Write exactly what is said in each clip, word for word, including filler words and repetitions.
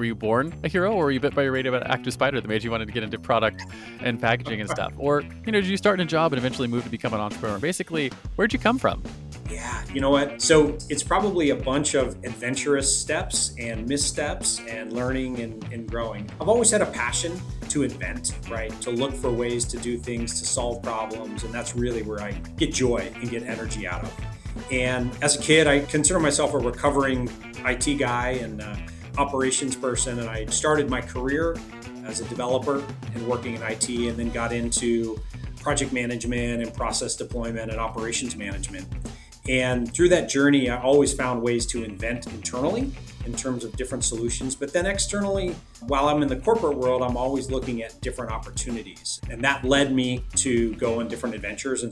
were you born a hero, or were you bit by a radioactive spider that made you wanted to get into product and packaging and stuff? Or, you know, did you start in a job and eventually move to become an entrepreneur? Basically, where'd you come from? Yeah, you know what? So it's probably a bunch of adventurous steps and missteps and learning and, and growing. I've always had a passion to invent, right? To look for ways to do things, to solve problems. And that's really where I get joy and get energy out of. And as a kid, I consider myself a recovering I T guy and uh, operations person. And I started my career as a developer and working in I T, and then got into project management and process deployment and operations management. And through that journey, I always found ways to invent internally in terms of different solutions. But then externally, while I'm in the corporate world, I'm always looking at different opportunities. And that led me to go on different adventures. And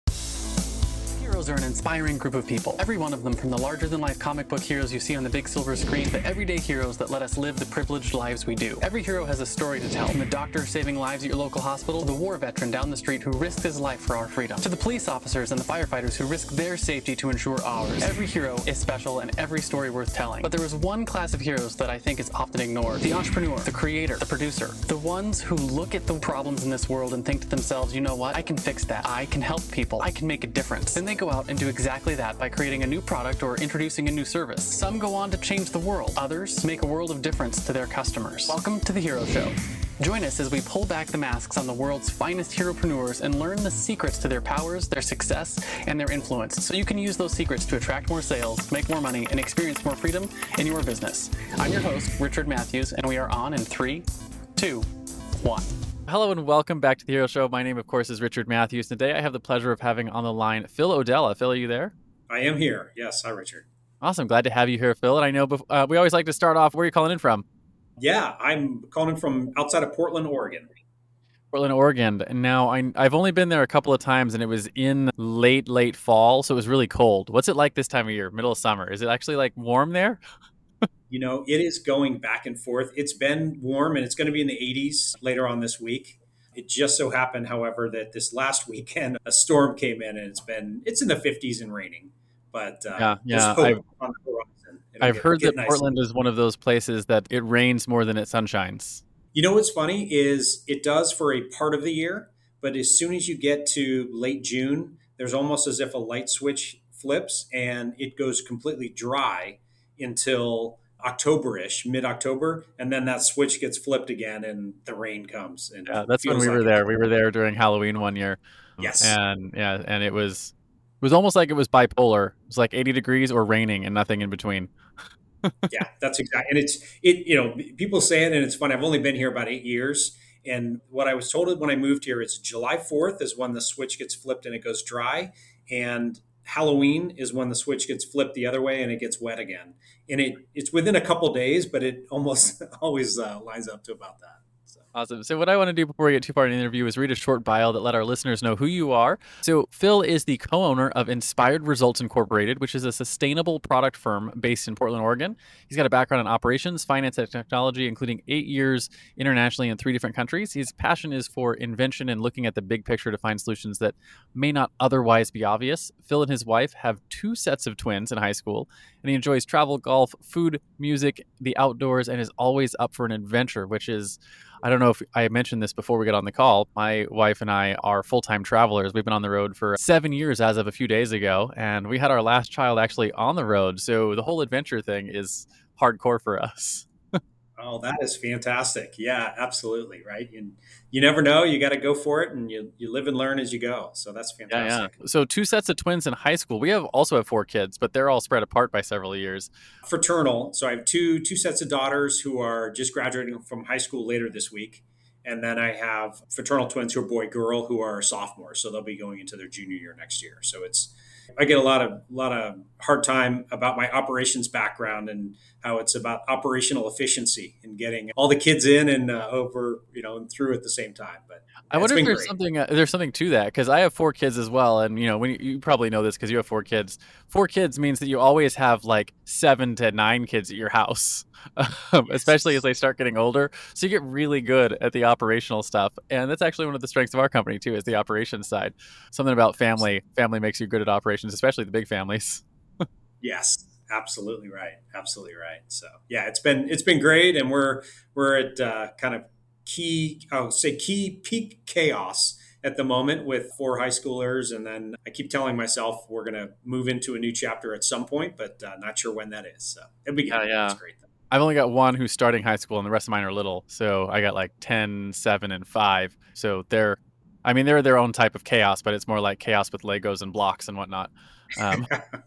Heroes are an inspiring group of people. Every one of them, from the larger-than-life comic book heroes you see on the big silver screen, to everyday heroes that let us live the privileged lives we do. Every hero has a story to tell, from the doctor saving lives at your local hospital, to the war veteran down the street who risked his life for our freedom, to the police officers and the firefighters who risk their safety to ensure ours. Every hero is special and every story worth telling. But there is one class of heroes that I think is often ignored: the entrepreneur, the creator, the producer. The ones who look at the problems in this world and think to themselves, you know what, I can fix that. I can help people. I can make a difference. Then they go out and do exactly that by creating a new product or introducing a new service. Some go on to change the world. Others make a world of difference to their customers. Welcome to The Hero Show. Join us as we pull back the masks on the world's finest heropreneurs and learn the secrets to their powers, their success, and their influence, so you can use those secrets to attract more sales, make more money, and experience more freedom in your business. I'm your host, Richard Matthews, and we are on in three, two, one. Hello and welcome back to The Hero Show. My name, of course, is Richard Matthews. Today I have the pleasure of having on the line Phil O'Della. Phil, are you there? I am here. Yes. Hi, Richard. Awesome. Glad to have you here, Phil. And I know uh, we always like to start off, where are you calling in from? Yeah, I'm calling from outside of Portland, Oregon. Portland, Oregon. And now I, I've only been there a couple of times, and it was in late, late fall, so it was really cold. What's it like this time of year, middle of summer? Is it actually like warm there? You know, it is going back and forth. It's been warm, and it's going to be in the eighties later on this week. It just so happened, however, that this last weekend a storm came in, and it's been it's in the fifties and raining. But uh, yeah, yeah, there's hope I've, on the horizon. It'll I've get, heard get that nice. Portland is one of those places that it rains more than it sunshines. You know what's funny is it does for a part of the year, but as soon as you get to late June, there's almost as if a light switch flips and it goes completely dry until October-ish, mid-October, and then that switch gets flipped again and the rain comes. And yeah, that's when we like were there. We were there during Halloween one year. Yes. And yeah, and it was it was almost like it was bipolar. It was like eighty degrees or raining and nothing in between. Yeah, that's exactly. And it's it. You know, people say it, and it's fun. I've only been here about eight years, and what I was told when I moved here is July fourth is when the switch gets flipped and it goes dry, and Halloween is when the switch gets flipped the other way and it gets wet again. And it it's within a couple days, but it almost always uh, lines up to about that. So. Awesome. So what I want to do before we get too far in the interview is read a short bio that let our listeners know who you are. So Phil is the co-owner of Inspired Results Incorporated, which is a sustainable product firm based in Portland, Oregon. He's got a background in operations, finance, and technology, including eight years internationally in three different countries. His passion is for invention and looking at the big picture to find solutions that may not otherwise be obvious. Phil and his wife have two sets of twins in high school, and he enjoys travel, golf, food, music, the outdoors, and is always up for an adventure, which is... I don't know if I mentioned this before we got on the call. My wife and I are full-time travelers. We've been on the road for seven years as of a few days ago, and we had our last child actually on the road. So the whole adventure thing is hardcore for us. Oh, that is fantastic. Yeah, absolutely. Right. And you never know. You got to go for it, and you, you live and learn as you go. So that's fantastic. Yeah, yeah. So two sets of twins in high school. We have also have four kids, but they're all spread apart by several years. Fraternal. So I have two two sets of daughters who are just graduating from high school later this week. And then I have fraternal twins who are boy girl who are sophomores. So they'll be going into their junior year next year. So it's I get a lot of lot of hard time about my operations background and how it's about operational efficiency and getting all the kids in and uh, over, you know, and through at the same time. But I wonder if there's great. something uh, there's something to that, because I have four kids as well, and you know, when you, you probably know this because you have four kids. Four kids means that you always have like seven to nine kids at your house, um, especially as they start getting older. So you get really good at the operational stuff, and that's actually one of the strengths of our company too, is the operations side. Something about family. Family makes you good at operations, especially the big families. Yes, Absolutely right. Absolutely right. So yeah, it's been it's been great, and we're we're at uh, kind of key, I'll say key peak chaos at the moment with four high schoolers, and then I keep telling myself we're going to move into a new chapter at some point, but uh, not sure when that is. So it'll be Yeah, good. It's yeah. great. I've only got one who's starting high school, and the rest of mine are little. So I got like ten, seven, and five. So they're, I mean, they're their own type of chaos, but it's more like chaos with Legos and blocks and whatnot. Um,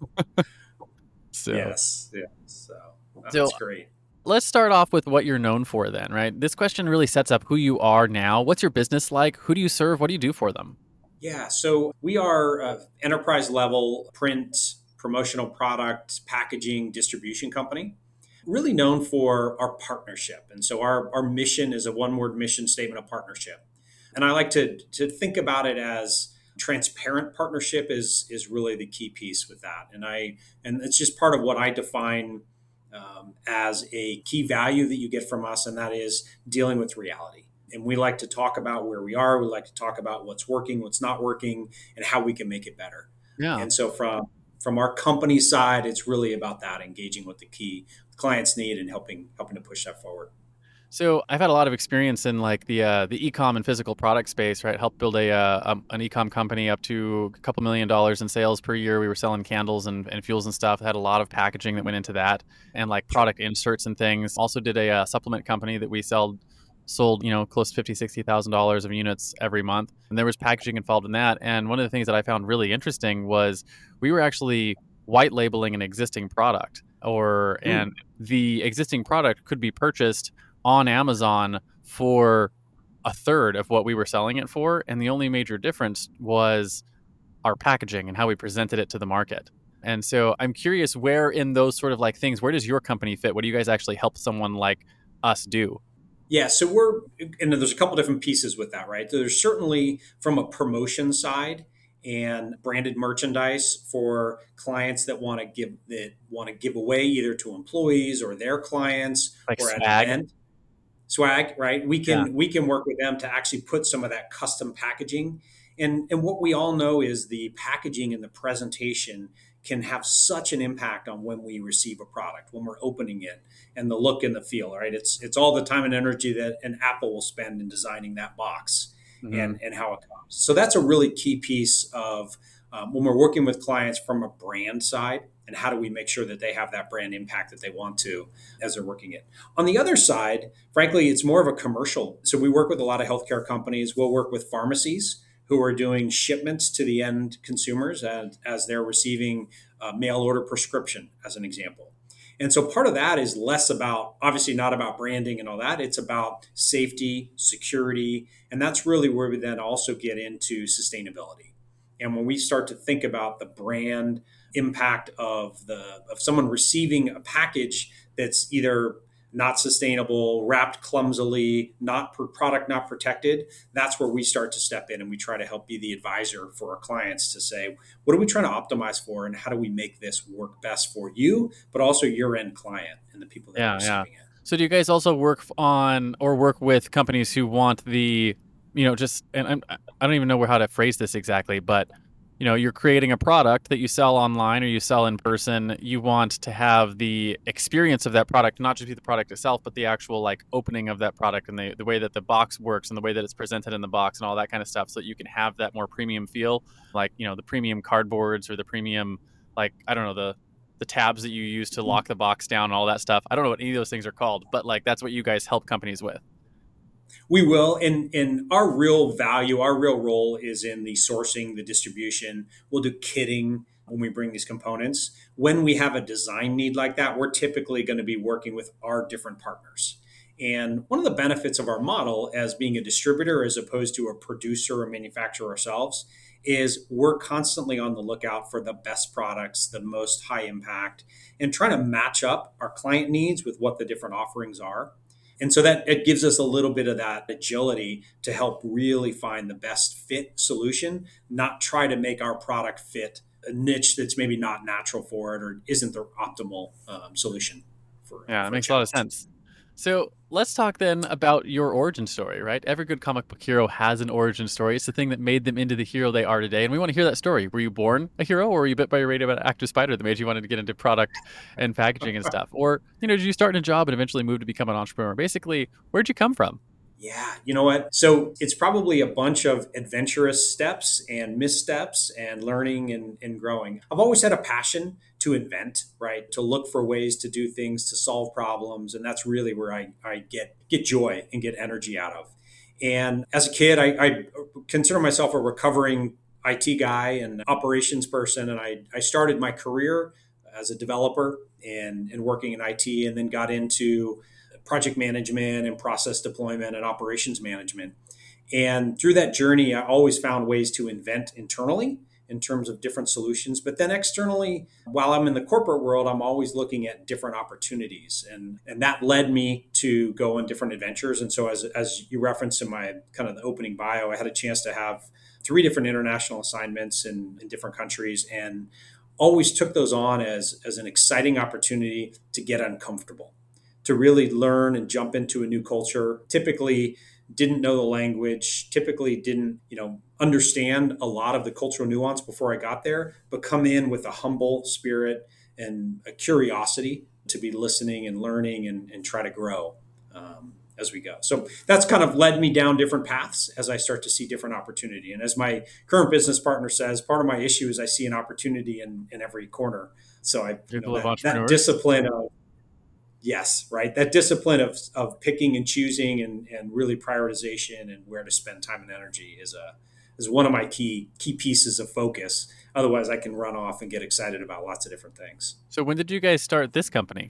so, Yes. Yeah. So so that's great. let's start off with what you're known for then, right? This question really sets up who you are now. What's your business like? Who do you serve? What do you do for them? Yeah, so we are a enterprise level print, promotional product, packaging, distribution company, really known for our partnership. And so our, our mission is a one word mission statement of partnership. And I like to, to think about it as transparent partnership is, is really the key piece with that. And I and it's just part of what I define um, as a key value that you get from us, and that is dealing with reality. And we like to talk about where we are. We like to talk about what's working, what's not working, and how we can make it better. Yeah. And so from from our company side, it's really about that, engaging with the key clients need and helping helping to push that forward. So I've had a lot of experience in like the uh, the e-com and physical product space, right? Helped build a uh, um, an e-com company up to a couple million dollars in sales per year. We were selling candles and, and fuels and stuff. Had a lot of packaging that went into that, and like product inserts and things. Also did a uh, supplement company that we sell sold you know close to fifty, sixty thousand dollars of units every month, and there was packaging involved in that. And one of the things that I found really interesting was we were actually white labeling an existing product, or Mm. and the existing product could be purchased on Amazon for a third of what we were selling it for. And the only major difference was our packaging and how we presented it to the market. And so I'm curious, where in those sort of like things, where does your company fit? What do you guys actually help someone like us do? Yeah, so we're and there's a couple different pieces with that, right? There's certainly from a promotion side and branded merchandise for clients that want to give that want to give away either to employees or their clients Like or at swag? event swag, right? We Yeah. can we can work with them to actually put some of that custom packaging. And and what we all know is the packaging and the presentation can have such an impact on when we receive a product, when we're opening it, and the look and the feel, right? It's it's all the time and energy that an Apple will spend in designing that box Hmm. and and how it comes. So that's a really key piece of um, when we're working with clients from a brand side, and how do we make sure that they have that brand impact that they want to as they're working it. On the other side, frankly, it's more of a commercial. So we work with a lot of healthcare companies. We'll work with pharmacies who are doing shipments to the end consumers as, as they're receiving a mail order prescription, as an example. And so part of that is less about, obviously, not about branding and all that. It's about safety, security. And that's really where we then also get into sustainability. And when we start to think about the brand impact of the of someone receiving a package that's either not sustainable, wrapped clumsily, not per product not protected, that's where we start to step in and we try to help be the advisor for our clients to say, what are we trying to optimize for and how do we make this work best for you, but also your end client and the people that are Yeah, yeah. receiving it. So do you guys also work f- on or work with companies who want the, you know, just, and I'm, I don't even know where how to phrase this exactly, but you know, you're creating a product that you sell online or you sell in person. You want to have the experience of that product, not just be the product itself, but the actual like opening of that product and the, the way that the box works and the way that it's presented in the box and all that kind of stuff so that you can have that more premium feel, like, you know, the premium cardboards or the premium, like, I don't know, the the tabs that you use to lock the box down and all that stuff. I don't know what any of those things are called, but like that's what you guys help companies with. We will, and and our real value, our real role is in the sourcing, the distribution. We'll do kitting when we bring these components. When we have a design need like that, we're typically going to be working with our different partners. And one of the benefits of our model as being a distributor as opposed to a producer or manufacturer ourselves is we're constantly on the lookout for the best products, the most high impact, and trying to match up our client needs with what the different offerings are. And so that it gives us a little bit of that agility to help really find the best fit solution, not try to make our product fit a niche that's maybe not natural for it or isn't the optimal um, solution for, Yeah, that for a makes a lot of challenge. sense. So let's talk then about your origin story, right? Every good comic book hero has an origin story. It's the thing that made them into the hero they are today. And we want to hear that story. Were you born a hero, or were you bit by a radioactive spider that made you wanted to get into product and packaging and stuff? Or, you know, did you start in a job and eventually move to become an entrepreneur? Basically, where'd you come from? Yeah, you know what? So it's probably a bunch of adventurous steps and missteps and learning and, and growing. I've always had a passion to invent, right? To look for ways to do things, to solve problems. And that's really where I, I get, get joy and get energy out of. And as a kid, I, I consider myself a recovering I T guy and operations person. And I, I started my career as a developer and, and working in I T, and then got into project management and process deployment and operations management. And through that journey, I always found ways to invent internally in terms of different solutions. But then externally, while I'm in the corporate world, I'm always looking at different opportunities. And, and that led me to go on different adventures. And so as, as you referenced in my kind of the opening bio, I had a chance to have three different international assignments in, in different countries, and always took those on as, as an exciting opportunity to get uncomfortable, to really learn and jump into a new culture. Typically didn't know the language, typically didn't, you know, understand a lot of the cultural nuance before I got there, but come in with a humble spirit and a curiosity to be listening and learning and, and try to grow um, as we go. So that's kind of led me down different paths as I start to see different opportunity. And as my current business partner says, part of my issue is I see an opportunity in, in every corner. So I, you know, that, that discipline of, Yes, right. That discipline of, of picking and choosing and, and really prioritization and where to spend time and energy is a is one of my key key pieces of focus. Otherwise, I can run off and get excited about lots of different things. So when did you guys start this company?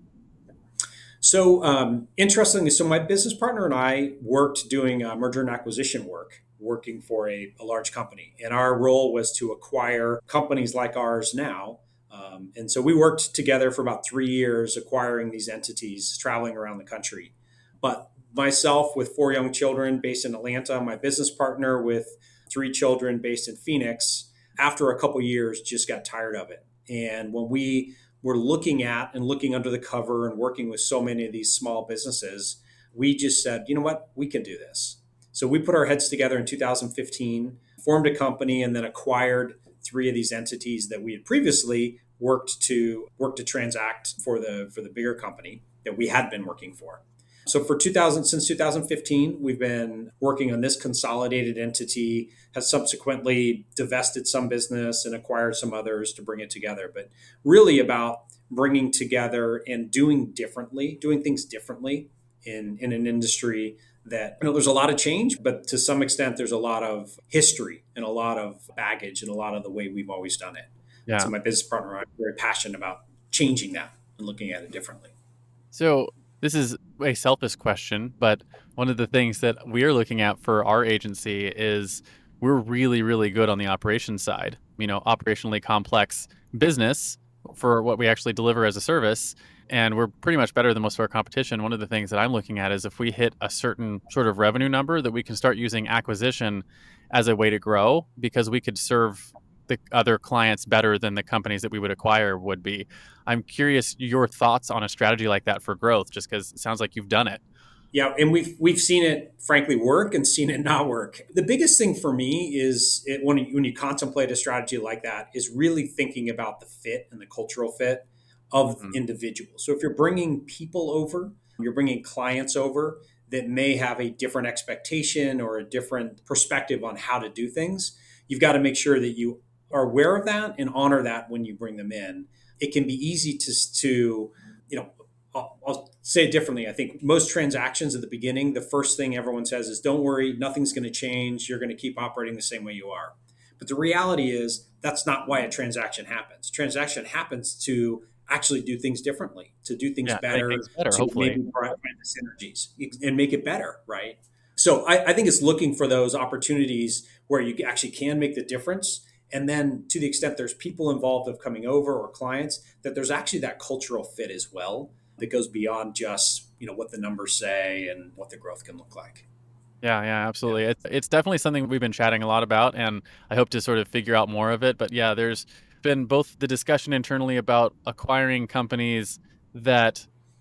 So um, interestingly, so my business partner and I worked doing uh, merger and acquisition work, working for a, a large company. And our role was to acquire companies like ours now. Um, and so we worked together for about three years, acquiring these entities, traveling around the country. But myself, with four young children based in Atlanta, my business partner with three children based in Phoenix, after a couple years, just got tired of it. And when we were looking at and looking under the cover and working with so many of these small businesses, we just said, you know what, we can do this. So we put our heads together in two thousand fifteen, formed a company, and then acquired three of these entities that we had previously worked to work to transact for the for the bigger company that we had been working for. So for two thousand since two thousand fifteen, we've been working on this consolidated entity, has subsequently divested some business and acquired some others to bring it together. But really about bringing together and doing differently, doing things differently in, in an industry that, you know, there's a lot of change, but to some extent, there's a lot of history and a lot of baggage and a lot of the way we've always done it. Yeah. So my business partner and I are very passionate about changing that and looking at it differently. So this is a selfish question, but one of the things that we're looking at for our agency is we're really, really good on the operations side. You know, operationally complex business for what we actually deliver as a service. And we're pretty much better than most of our competition. One of the things that I'm looking at is if we hit a certain sort of revenue number, that we can start using acquisition as a way to grow, because we could serve the other clients better than the companies that we would acquire would be. I'm curious your thoughts on a strategy like that for growth, just because it sounds like you've done it. Yeah, and we've we've seen it, frankly, work and seen it not work. The biggest thing for me is it, when you, when you contemplate a strategy like that, is really thinking about the fit and the cultural fit of mm-hmm. individuals. So if you're bringing people over, you're bringing clients over that may have a different expectation or a different perspective on how to do things, you've got to make sure that you are aware of that and honor that when you bring them in. It can be easy to, to you know, I'll, I'll say it differently. I think most transactions at the beginning, the first thing everyone says is, don't worry, nothing's going to change. You're going to keep operating the same way you are. But the reality is that's not why a transaction happens. Transaction happens to actually do things differently, to do things yeah, better, things better to hopefully. maybe provide the synergies and make it better, right? So I, I think it's looking for those opportunities where you actually can make the difference. And then to the extent there's people involved of coming over or clients, that there's actually that cultural fit as well that goes beyond just, you know, what the numbers say and what the growth can look like. Yeah, yeah, absolutely. Yeah. It's, it's definitely something we've been chatting a lot about, and I hope to sort of figure out more of it. But yeah, there's been both the discussion internally about acquiring companies that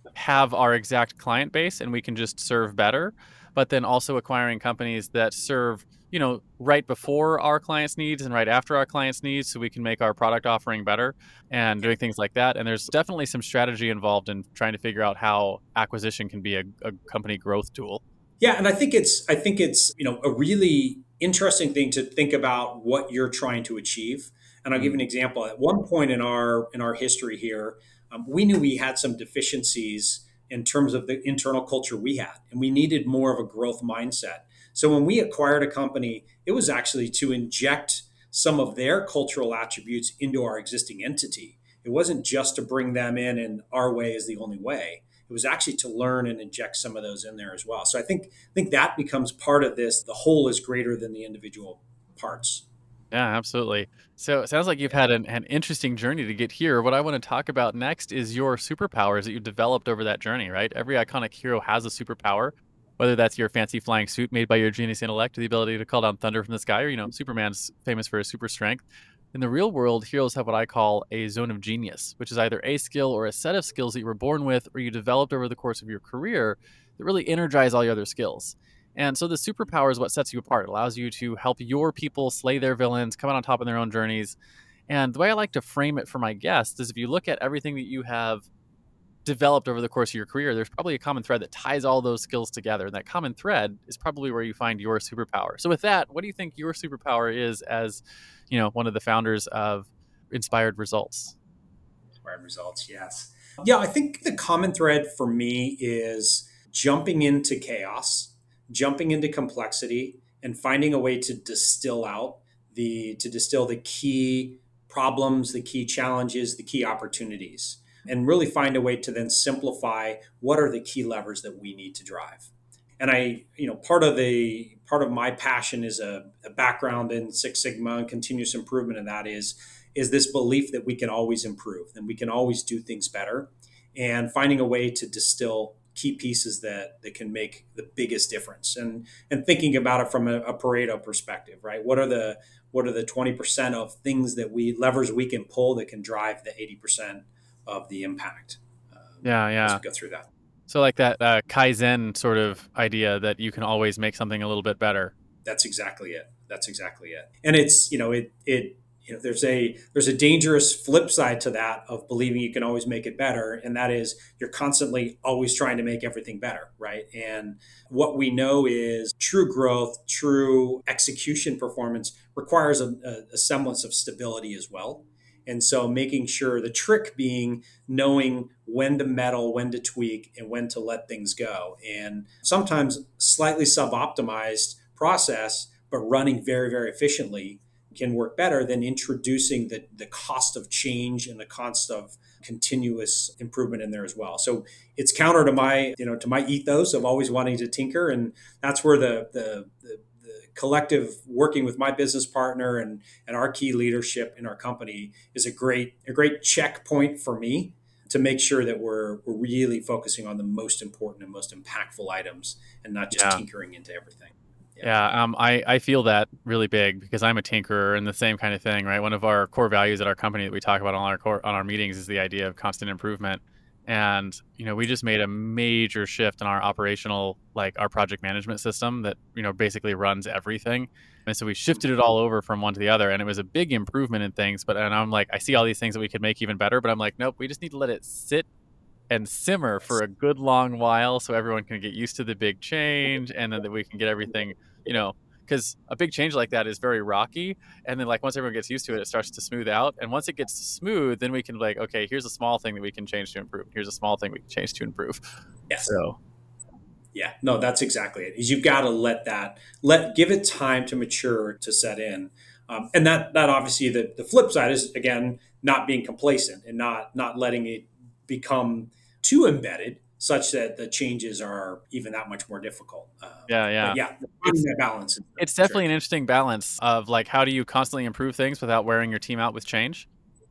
have our exact client base and we can just serve better, but then also acquiring companies that serve, you know, right before our clients' needs and right after our clients' needs so we can make our product offering better and doing things like that. And there's definitely some strategy involved in trying to figure out how acquisition can be a, a company growth tool. Yeah, and I think it's I think it's you know a really interesting thing to think about what you're trying to achieve. And I'll give you an Mm. example. At one point in our in our history here, um, we knew we had some deficiencies in terms of the internal culture we had, and we needed more of a growth mindset. So when we acquired a company, it was actually to inject some of their cultural attributes into our existing entity. It wasn't just to bring them in and our way is the only way. It was actually to learn and inject some of those in there as well. So I think I think that becomes part of this. The whole is greater than the individual parts. Yeah, absolutely. So it sounds like you've Yeah. had an, an interesting journey to get here. What I want to talk about next is your superpowers that you developed over that journey, right? Every iconic hero has a superpower, whether that's your fancy flying suit made by your genius intellect, or the ability to call down thunder from the sky, or, you know, Superman's famous for his super strength. In the real world, heroes have what I call a zone of genius, which is either a skill or a set of skills that you were born with or you developed over the course of your career that really energize all your other skills. And so the superpower is what sets you apart. It allows you to help your people slay their villains, come out on top of their own journeys. And the way I like to frame it for my guests is if you look at everything that you have developed over the course of your career, there's probably a common thread that ties all those skills together. And that common thread is probably where you find your superpower. So with that, what do you think your superpower is as, you know, one of the founders of Inspired Results? Inspired Results, yes. Yeah, I think the common thread for me is jumping into chaos, jumping into complexity, and finding a way to distill out the to distill the key problems, the key challenges, the key opportunities, and really find a way to then simplify what are the key levers that we need to drive. And I, you know, part of the part of my passion is a, a background in Six Sigma and continuous improvement, and that is is this belief that we can always improve and we can always do things better, and finding a way to distill key pieces that that can make the biggest difference, and and thinking about it from a, a Pareto perspective, right? What are the what are the twenty percent of things that we levers we can pull that can drive the eighty percent of the impact um, Yeah, as yeah. we go through that. So like that uh, Kaizen sort of idea that you can always make something a little bit better. That's exactly it. That's exactly it. And it's, you know, it it you know, there's a there's a dangerous flip side to that of believing you can always make it better, and that is you're constantly always trying to make everything better, right? And what we know is true growth, true execution performance requires a, a, a semblance of stability as well. And so making sure the trick being knowing when to meddle, when to tweak, and when to let things go. And sometimes slightly sub-optimized process, but running very, very efficiently can work better than introducing the, the cost of change and the cost of continuous improvement in there as well. So it's counter to my, you know, to my ethos of always wanting to tinker. And that's where the the, the, the collective working with my business partner and, and our key leadership in our company is a great, a great checkpoint for me to make sure that we're, we're really focusing on the most important and most impactful items and not just Yeah. tinkering into everything. Yeah, um, I, I feel that really big because I'm a tinkerer and the same kind of thing, right? One of our core values at our company that we talk about on our core, on our meetings is the idea of constant improvement. And, you know, we just made a major shift in our operational, like our project management system that, you know, basically runs everything. And so we shifted it all over from one to the other. And it was a big improvement in things. But and I'm like, I see all these things that we could make even better. But I'm like, nope, we just need to let it sit and simmer for a good long while so everyone can get used to the big change and then that we can get everything, you know, because a big change like that is very rocky. And then like once everyone gets used to it, it starts to smooth out. And once it gets smooth, then we can like, okay, here's a small thing that we can change to improve. Here's a small thing we can change to improve. Yes. So Yeah, no, that's exactly it. Is you've got to let that let give it time to mature to set in, um, and that that obviously the the flip side is again not being complacent and not not letting it become too embedded such that the changes are even that much more difficult. Um, yeah, yeah. but yeah, finding that balance. is It's sure. definitely an interesting balance of like, how do you constantly improve things without wearing your team out with change?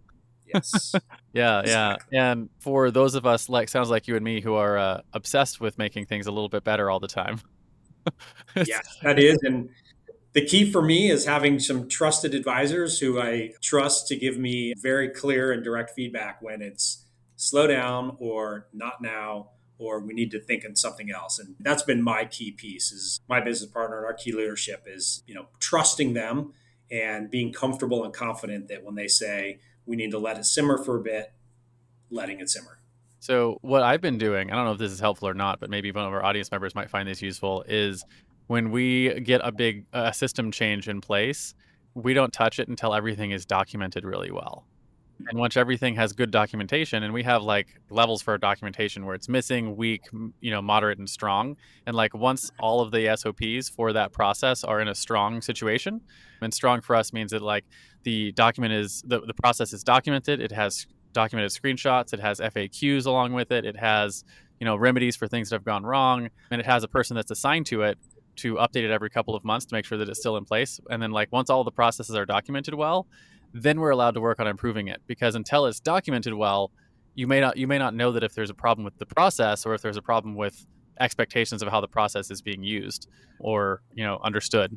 Yes. Yeah, yeah. Exactly. And for those of us, like, sounds like you and me, who are uh, obsessed with making things a little bit better all the time. Yes, that is. And the key for me is having some trusted advisors who I trust to give me very clear and direct feedback when it's slow down, or not now, or we need to think of something else. And that's been my key piece is my business partner and our key leadership is, you know, trusting them and being comfortable and confident that when they say we need to let it simmer for a bit, letting it simmer. So what I've been doing, I don't know if this is helpful or not, but maybe one of our audience members might find this useful, is when we get a big uh, system change in place, we don't touch it until everything is documented really well. And once everything has good documentation, and we have like levels for our documentation where it's missing, weak, you know, moderate, and strong. And like once all of the S O Ps for that process are in a strong situation, and strong for us means that like the document is the, the process is documented, it has documented screenshots, it has F A Qs along with it, it has, you know, remedies for things that have gone wrong, and it has a person that's assigned to it to update it every couple of months to make sure that it's still in place. And then like once all the processes are documented well, then we're allowed to work on improving it, because until it's documented well, you may not you may not know that if there's a problem with the process or if there's a problem with expectations of how the process is being used or, you know, understood.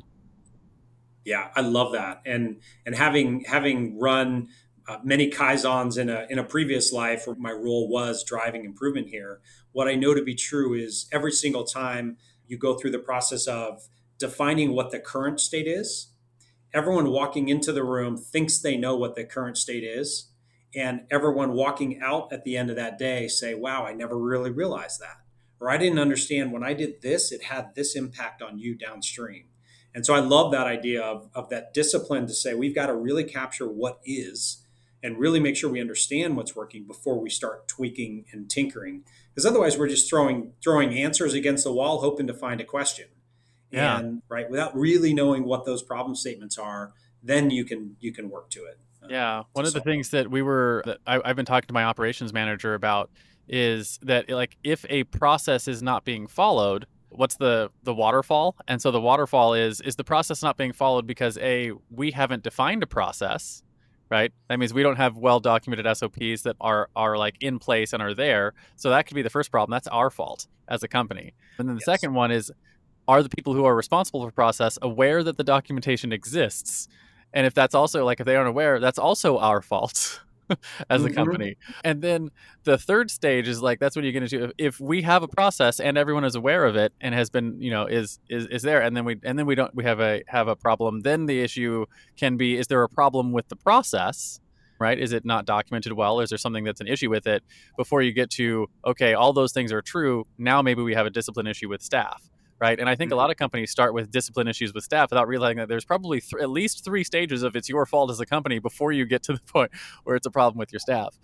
Yeah, I love that. And and having having run uh, many kaizens in a in a previous life where my role was driving improvement here, what I know to be true is every single time you go through the process of defining what the current state is, everyone walking into the room thinks they know what the current state is, and everyone walking out at the end of that day say, wow, I never really realized that, or I didn't understand when I did this, it had this impact on you downstream. And so I love that idea of, of that discipline to say we've got to really capture what is and really make sure we understand what's working before we start tweaking and tinkering, because otherwise we're just throwing throwing answers against the wall hoping to find a question. Yeah. And right, without really knowing what those problem statements are, then you can you can work to it. uh, Yeah. One to of the solve. things that we were that I, I've been talking to my operations manager about is that like if a process is not being followed, what's the the waterfall? And so the waterfall is is the process not being followed because A, we haven't defined a process, right? That means we don't have well documented S O Ps that are are like in place and are there. So that could be the first problem. That's our fault as a company. And then the Yes. second one is, are the people who are responsible for process aware that the documentation exists? And if that's also like if they aren't aware, that's also our fault as a Mhm. company. And then the third stage is like that's what you're going to do. If, if we have a process and everyone is aware of it and has been, you know, is is is there, and then we and then we don't we have a have a problem, then the issue can be, is there a problem with the process? Right? Is it not documented well? Or is there something that's an issue with it? Before you get to, okay, all those things are true. Now maybe we have a discipline issue with staff. Right. And I think a lot of companies start with discipline issues with staff without realizing that there's probably th- at least three stages of it's your fault as a company before you get to the point where it's a problem with your staff.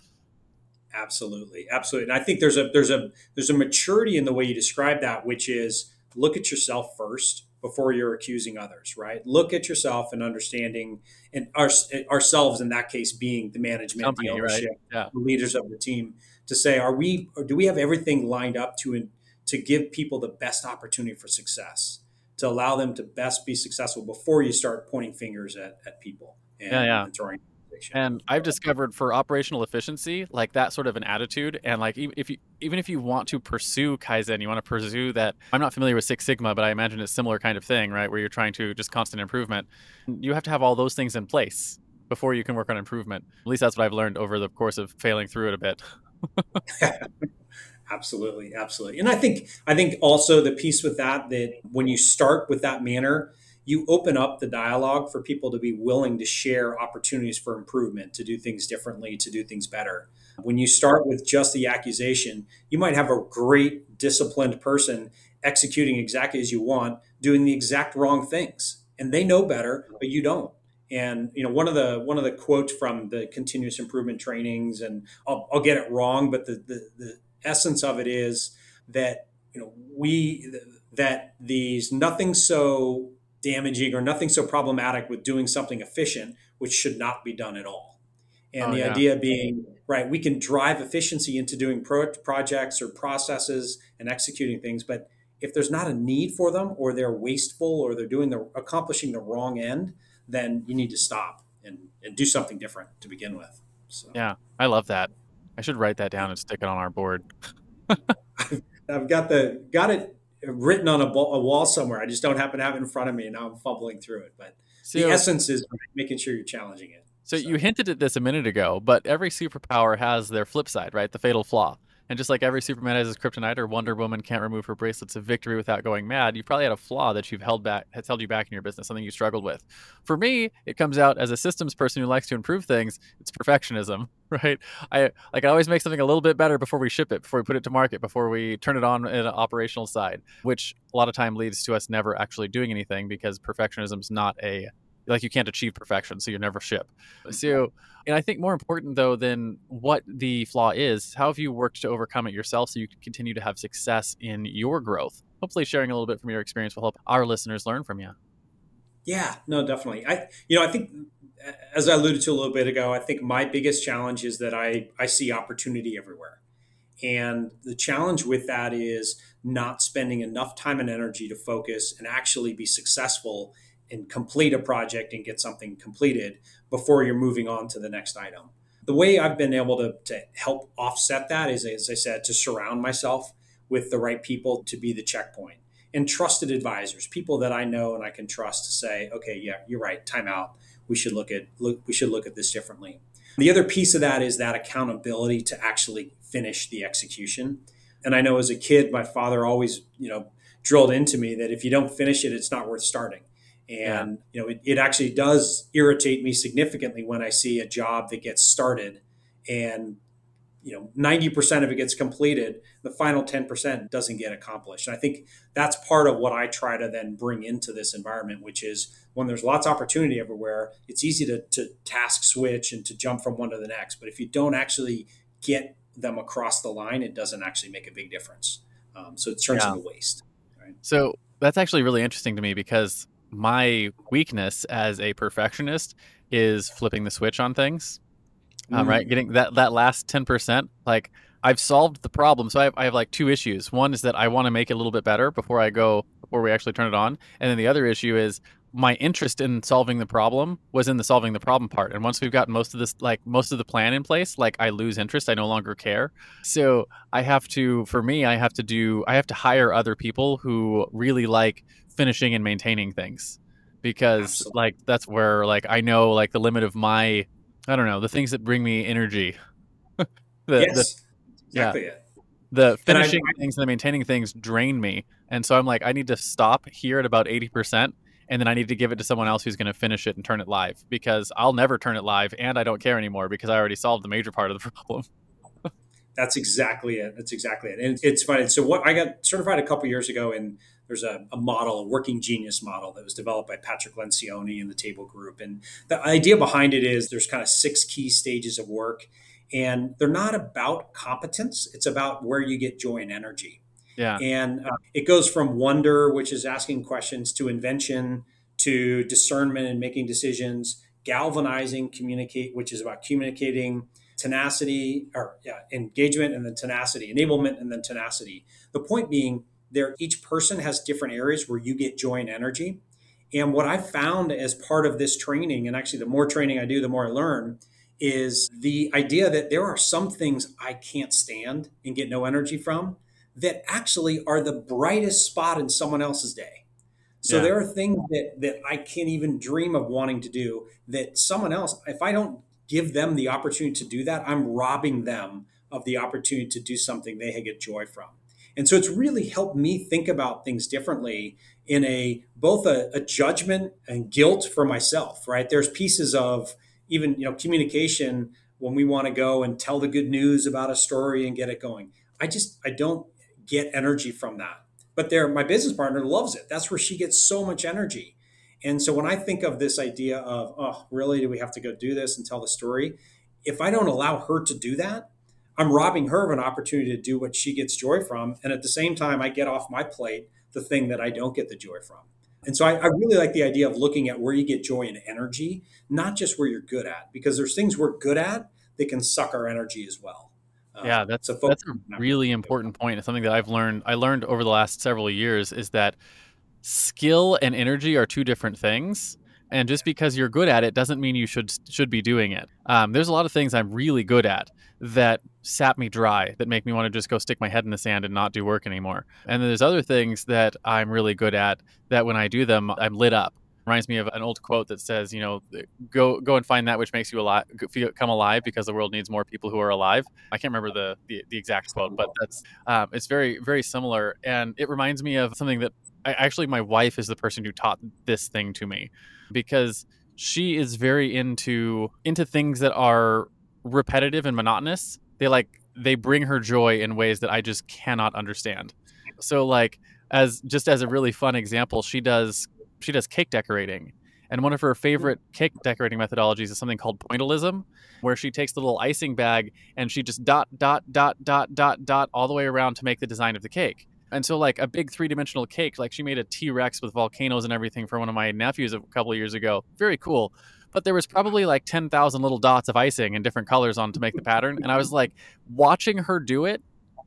Absolutely, absolutely. And I think there's a there's a there's a maturity in the way you describe that, which is look at yourself first before you're accusing others. Right? Look at yourself and understanding, and our, ourselves in that case being the management, the Company, right? ownership, Yeah. the leaders of the team, to say, are we or do we have everything lined up to to give people the best opportunity for success, to allow them to best be successful before you start pointing fingers at, at people and, Yeah. Yeah. and throwing accusation. And I've discovered for operational efficiency, like that sort of an attitude, and like even if you even if you want to pursue Kaizen, you want to pursue that. I'm not familiar with Six Sigma, but I imagine it's a similar kind of thing, right? Where you're trying to just constant improvement. You have to have all those things in place before you can work on improvement. At least that's what I've learned over the course of failing through it a bit. Absolutely, absolutely. And I think I think also the piece with that that when you start with that manner, you open up the dialogue for people to be willing to share opportunities for improvement, to do things differently, to do things better. When you start with just the accusation, you might have a great disciplined person executing exactly as you want, doing the exact wrong things. And they know better, but you don't. And you know, one of the one of the quotes from the continuous improvement trainings, and I'll, I'll get it wrong, but the, the the essence of it is that you know we that these nothing so damaging or nothing so problematic with doing something efficient, which should not be done at all. And Oh the yeah. idea being, right, we can drive efficiency into doing pro- projects or processes and executing things, but if there's not a need for them, or they're wasteful, or they're doing the accomplishing the wrong end, then you need to stop and, and do something different to begin with. So Yeah. I love that. I should write that down and stick it on our board. I've got the got it written on a, ball, a wall somewhere. I just don't happen to have it in front of me, and now I'm fumbling through it. But the So essence is making sure you're challenging it. So So you hinted at this a minute ago, but every superpower has their flip side, right? The fatal flaw. And just like every Superman has his kryptonite, or Wonder Woman can't remove her bracelets of victory without going mad, you probably had a flaw that you've held back, has held you back in your business, something you struggled with. For me, it comes out as a systems person who likes to improve things. It's perfectionism, right? I like I always make something a little bit better before we ship it, before we put it to market, before we turn it on in an operational side, which a lot of time leads to us never actually doing anything because perfectionism is not a like you can't achieve perfection, so you never ship. So, and I think more important though than what the flaw is, how have you worked to overcome it yourself so you can continue to have success in your growth? Hopefully, sharing a little bit from your experience will help our listeners learn from you. yeah, no, definitely. I, you know, I think as I alluded to a little bit ago, I think my biggest challenge is that I I see opportunity everywhere. And the challenge with that is not spending enough time and energy to focus and actually be successful and complete a project and get something completed before you're moving on to the next item. The way I've been able to, to help offset that is, as I said, to surround myself with the right people to be the checkpoint and trusted advisors, people that I know and I can trust to say, okay, yeah, you're right, time out. We should look at look, we should look at this differently. The other piece of that is that accountability to actually finish the execution. And I know as a kid, my father always, you know, drilled into me that if you don't finish it, it's not worth starting. Yeah. And, you know, it, it actually does irritate me significantly when I see a job that gets started and, you know, ninety percent of it gets completed. The final ten percent doesn't get accomplished. And I think that's part of what I try to then bring into this environment, which is when there's lots of opportunity everywhere, it's easy to, to task switch and to jump from one to the next. But if you don't actually get them across the line, it doesn't actually make a big difference. Um, so it turns Yeah. into waste. Right? So that's actually really interesting to me because my weakness as a perfectionist is flipping the switch on things. Um, right, getting that that last ten percent. Like I've solved the problem, so I have, I have like two issues. One is that I want to make it a little bit better before I go before we actually turn it on, and then the other issue is my interest in solving the problem was in the solving the problem part. And once we've got most of this, like most of the plan in place, like I lose interest. I no longer care. So I have to, for me, I have to do, I have to hire other people who really like finishing and maintaining things, because Absolutely. like that's where like I know like the limit of my, I don't know, the things that bring me energy. the, the Yes, yeah, exactly it. the And I, finishing things and the maintaining things drain me. And so I'm like, I need to stop here at about eighty percent. And then I need to give it to someone else who's going to finish it and turn it live, because I'll never turn it live and I don't care anymore because I already solved the major part of the problem. That's exactly it. That's exactly it. And it's funny. So what I got certified a couple years ago, and there's a, a model, a working genius model that was developed by Patrick Lencioni and the Table Group. And the idea behind it is there's kind of six key stages of work, and they're not about competence. It's about where you get joy and energy. Yeah. And uh, it goes from wonder, which is asking questions, to invention, to discernment and making decisions, galvanizing, communicate, which is about communicating, tenacity, or yeah, engagement, and then tenacity, enablement, and then tenacity. The point being, there each person has different areas where you get joy and energy. And what I found as part of this training, and actually the more training I do, the more I learn, is the idea that there are some things I can't stand and get no energy from that actually are the brightest spot in someone else's day. So Yeah. there are things that that I can't even dream of wanting to do that someone else, if I don't give them the opportunity to do that, I'm robbing them of the opportunity to do something they get joy from. And so it's really helped me think about things differently in a both a, a judgment and guilt for myself, right? There's pieces of even, you know, communication when we want to go and tell the good news about a story and get it going. I just I don't get energy from that. But there, my business partner loves it. That's where she gets so much energy. And so when I think of this idea of, oh, really, do we have to go do this and tell the story? If I don't allow her to do that, I'm robbing her of an opportunity to do what she gets joy from. And at the same time, I get off my plate the thing that I don't get the joy from. And so I, I really like the idea of looking at where you get joy and energy, not just where you're good at, because there's things we're good at that can suck our energy as well. Yeah, Um, that's so that's focus a on that. really important point. It's something that I've learned I learned over the last several years is that skill and energy are two different things. And just because you're good at it doesn't mean you should should be doing it. Um, there's a lot of things I'm really good at that sap me dry, that make me want to just go stick my head in the sand and not do work anymore. And then there's other things that I'm really good at that when I do them, I'm lit up. reminds me of an old quote that says, you know, go go and find that which makes you alive, feel, come alive, because the world needs more people who are alive. I can't remember the the, the exact quote, but that's um, it's very very similar, and it reminds me of something that I, actually my wife is the person who taught this thing to me, because she is very into into things that are repetitive and monotonous. They like they bring her joy in ways that I just cannot understand. So like as just as a really fun example, she does she does cake decorating. And one of her favorite cake decorating methodologies is something called pointillism, where she takes the little icing bag and she just dot, dot, dot, dot, dot, dot all the way around to make the design of the cake. And so like a big three-dimensional cake, like she made a T-Rex with volcanoes and everything for one of my nephews a couple of years ago. Very cool. But there was probably like ten thousand little dots of icing in different colors on to make the pattern. And I was like, watching her do it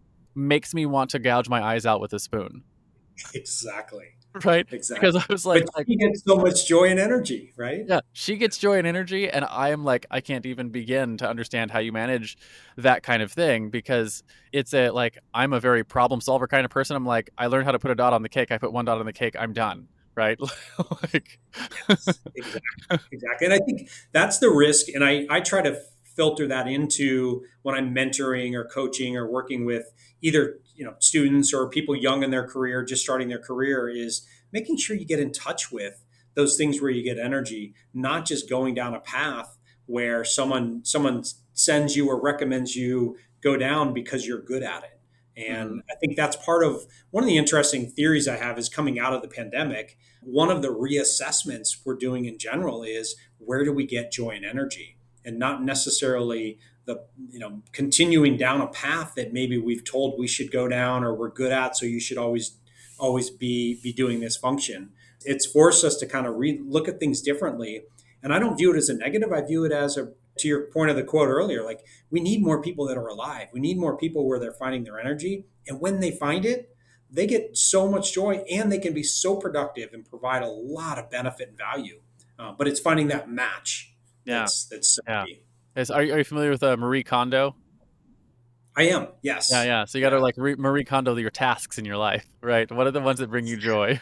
makes me want to gouge my eyes out with a spoon. Exactly. Right? Exactly. Because I was like, but she gets so much joy and energy, right? Yeah, she gets joy and energy, and I am like, I can't even begin to understand how you manage that kind of thing, because it's a like I'm a very problem solver kind of person. I'm like, I learned how to put a dot on the cake. I put one dot on the cake. I'm done. Right? Like, yes, exactly, exactly. And I think that's the risk, and I I try to filter that into when I'm mentoring or coaching or working with either you know students or people young in their career, just starting their career, is making sure you get in touch with those things where you get energy, not just going down a path where someone someone sends you or recommends you go down because you're good at it. And mm-hmm. I think that's part of one of the interesting theories I have is coming out of the pandemic. One of the reassessments we're doing in general is where do we get joy and energy, and not necessarily the you know continuing down a path that maybe we've told we should go down or we're good at, so you should always always be be doing this function. It's forced us to kind of re- look at things differently, and I don't view it as a negative. I view it as a, to your point of the quote earlier, like we need more people that are alive. We need more people where they're finding their energy, and when they find it, they get so much joy and they can be so productive and provide a lot of benefit and value. Uh, but it's finding that match. Yeah, that's that's so yeah. key. Is, are, you, are you familiar with uh, Marie Kondo? I am, yes. Yeah, yeah. So you got to yeah. like re- Marie Kondo your tasks in your life, right? What are the ones that bring you joy?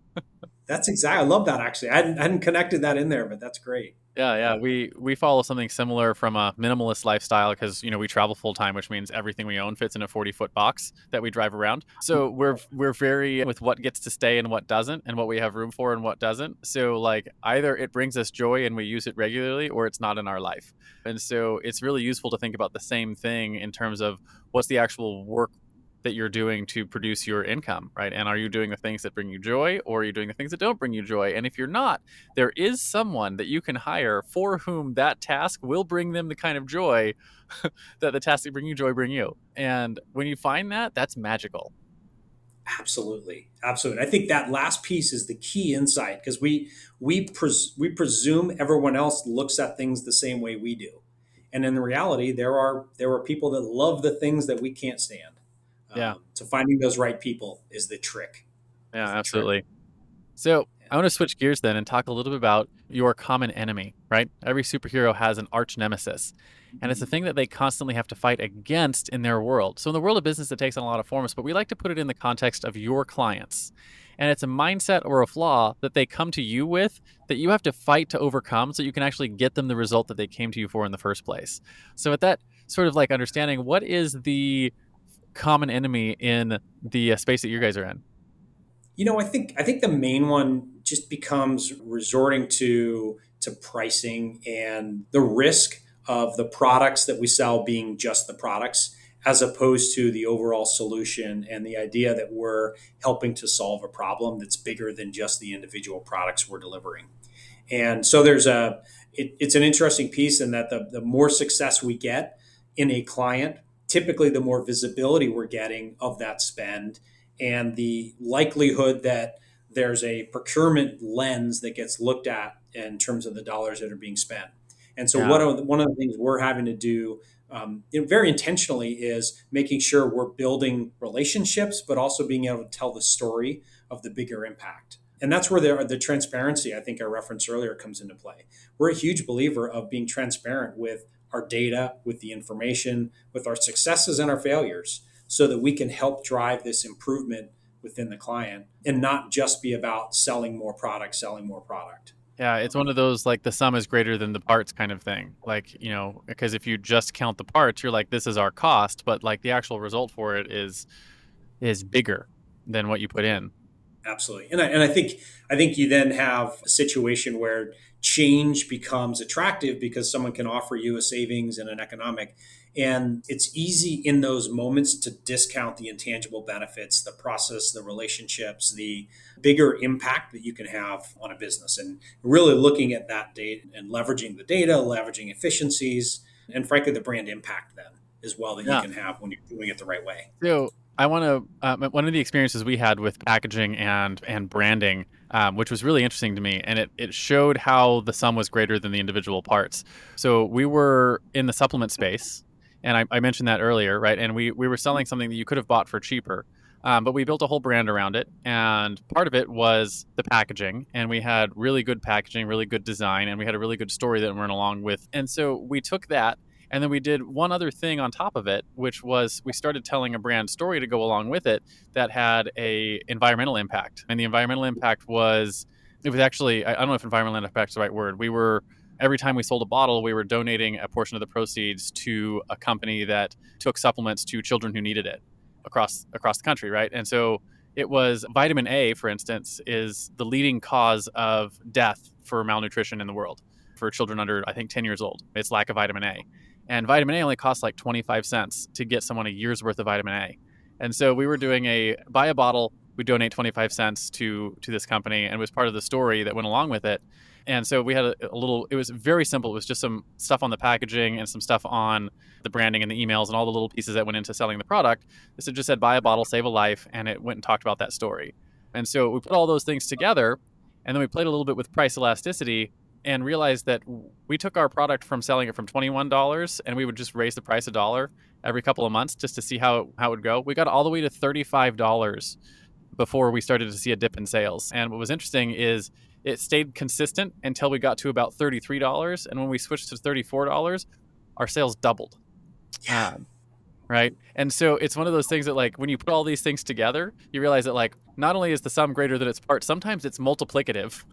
That's exactly. I love that. Actually, I hadn't, I hadn't connected that in there, but that's great. Yeah, yeah. We we follow something similar from a minimalist lifestyle because you know we travel full time, which means everything we own fits in a forty foot box that we drive around. So we're we're very with what gets to stay and what doesn't, and what we have room for and what doesn't. So like either it brings us joy and we use it regularly, or it's not in our life. And so it's really useful to think about the same thing in terms of what's the actual work that you're doing to produce your income, right? And are you doing the things that bring you joy, or are you doing the things that don't bring you joy? And if you're not, there is someone that you can hire for whom that task will bring them the kind of joy that the tasks that bring you joy bring you. And when you find that, that's magical. Absolutely, absolutely. I think that last piece is the key insight, because we we pres- we presume everyone else looks at things the same way we do, and in reality, there are there are people that love the things that we can't stand. Yeah. Um, so finding those right people is the trick. Yeah, the absolutely. Trick. So I want to switch gears then and talk a little bit about your common enemy, right? Every superhero has an arch nemesis, and it's a thing that they constantly have to fight against in their world. So in the world of business, it takes on a lot of forms, but we like to put it in the context of your clients. And it's a mindset or a flaw that they come to you with that you have to fight to overcome so you can actually get them the result that they came to you for in the first place. So with that sort of like understanding, what is the common enemy in the uh, space that you guys are in? You know, I think I think the main one just becomes resorting to to pricing and the risk of the products that we sell being just the products, as opposed to the overall solution and the idea that we're helping to solve a problem that's bigger than just the individual products we're delivering. And so there's a it, it's an interesting piece in that the, the more success we get in a client, typically the more visibility we're getting of that spend, and the likelihood that there's a procurement lens that gets looked at in terms of the dollars that are being spent. And so yeah. what are, one of the things we're having to do um, very intentionally is making sure we're building relationships, but also being able to tell the story of the bigger impact. And that's where the, the transparency I think I referenced earlier comes into play. We're a huge believer of being transparent with our data, with the information, with our successes and our failures, so that we can help drive this improvement within the client and not just be about selling more product, selling more product. Yeah, it's one of those like the sum is greater than the parts kind of thing. Like, you know, because if you just count the parts, you're like, this is our cost, but like the actual result for it is is bigger than what you put in. Absolutely. And I, and I think I think you then have a situation where change becomes attractive because someone can offer you a savings and an economic. And it's easy in those moments to discount the intangible benefits, the process, the relationships, the bigger impact that you can have on a business. And really looking at that data and leveraging the data, leveraging efficiencies, and frankly, the brand impact then as well that you Yeah. can have when you're doing it the right way. So I want to. Um, one of the experiences we had with packaging and and branding, um, which was really interesting to me, and it it showed how the sum was greater than the individual parts. So we were in the supplement space, and I, I mentioned that earlier, right? And we we were selling something that you could have bought for cheaper, um, but we built a whole brand around it, and part of it was the packaging, and we had really good packaging, really good design, and we had a really good story that went along with. And so we took that. And then we did one other thing on top of it, which was we started telling a brand story to go along with it that had a environmental impact. And the environmental impact was, it was actually, I don't know if environmental impact is the right word. We were, every time we sold a bottle, we were donating a portion of the proceeds to a company that took supplements to children who needed it across across the country, right? And so it was vitamin A, for instance, is the leading cause of death for malnutrition in the world for children under, I think, ten years old. It's lack of vitamin A. And vitamin A only costs like twenty-five cents to get someone a year's worth of vitamin A. And so we were doing a buy a bottle, we donate twenty-five cents to to this company, and it was part of the story that went along with it. And so we had a, a little, it was very simple. It was just some stuff on the packaging and some stuff on the branding and the emails and all the little pieces that went into selling the product. This just said buy a bottle, save a life, and it went and talked about that story. And so we put all those things together, and then we played a little bit with price elasticity and realized that we took our product from selling it from twenty-one dollars and we would just raise the price a dollar every couple of months just to see how it, how it would go. We got all the way to thirty-five dollars before we started to see a dip in sales. And what was interesting is it stayed consistent until we got to about thirty-three dollars. And when we switched to thirty-four dollars, our sales doubled. Yeah. Um, right. And so it's one of those things that, like, when you put all these things together, you realize that, like, not only is the sum greater than its parts, sometimes it's multiplicative.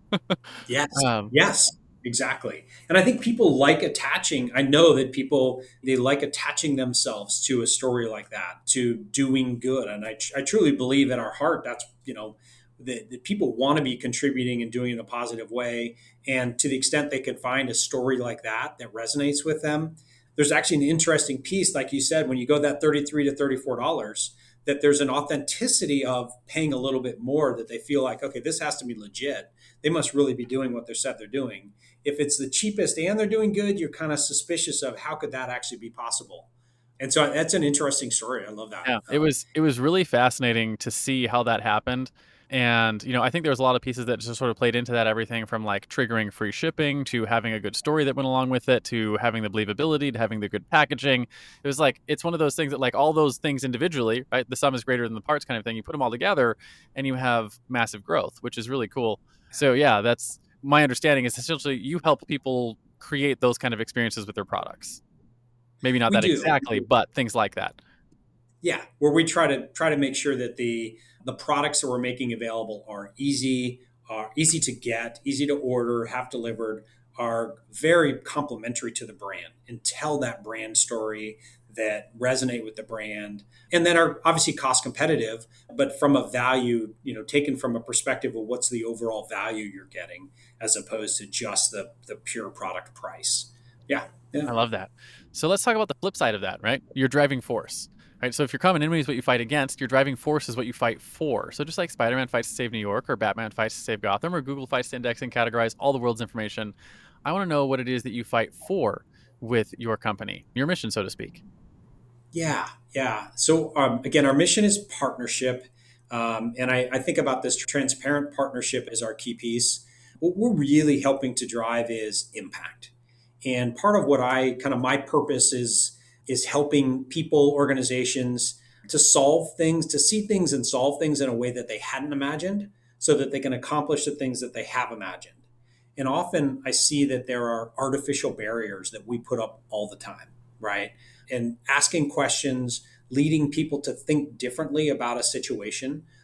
Yes. Um, yes, exactly. And I think people like attaching, I know that people, they like attaching themselves to a story like that, to doing good. And I, I truly believe in our heart, that's, you know, that, that people want to be contributing and doing it in a positive way. And to the extent they can find a story like that that resonates with them, there's actually an interesting piece, like you said, when you go that thirty-three to thirty-four dollars, that there's an authenticity of paying a little bit more, that they feel like, okay, this has to be legit. They must really be doing what they said they're doing. If it's the cheapest and they're doing good, you're kind of suspicious of how could that actually be possible. And so that's an interesting story. I love that. Yeah, it was it was really fascinating to see how that happened. And, you know, I think there was a lot of pieces that just sort of played into that, everything from like triggering free shipping to having a good story that went along with it to having the believability to having the good packaging. It was like, it's one of those things that, like, all those things individually, right? The sum is greater than the parts kind of thing. You put them all together and you have massive growth, which is really cool. So yeah, that's my understanding is essentially you help people create those kind of experiences with their products. Maybe not We that do. exactly, but things like that. Yeah, where we try to try to make sure that the the products that we're making available are easy, are easy to get, easy to order, have delivered, are very complementary to the brand and tell that brand story, that resonate with the brand, and then are obviously cost competitive, but from a value, you know, taken from a perspective of what's the overall value you're getting as opposed to just the the pure product price. Yeah. I Yeah. love that. So let's talk about the flip side of that, right? Your driving force. Right, so if your common enemy is what you fight against, your driving force is what you fight for. So just like Spider-Man fights to save New York, or Batman fights to save Gotham, or Google fights to index and categorize all the world's information, I want to know what it is that you fight for with your company, your mission, so to speak. Yeah, yeah. So um, again, our mission is partnership, um, and I, I think about this transparent partnership as our key piece. What we're really helping to drive is impact, and part of what I kind of my purpose is is helping people, organizations to solve things, to see things and solve things in a way that they hadn't imagined, so that they can accomplish the things that they have imagined. And often I see that there are artificial barriers that we put up all the time, right? And asking questions, leading people to think differently about a situation,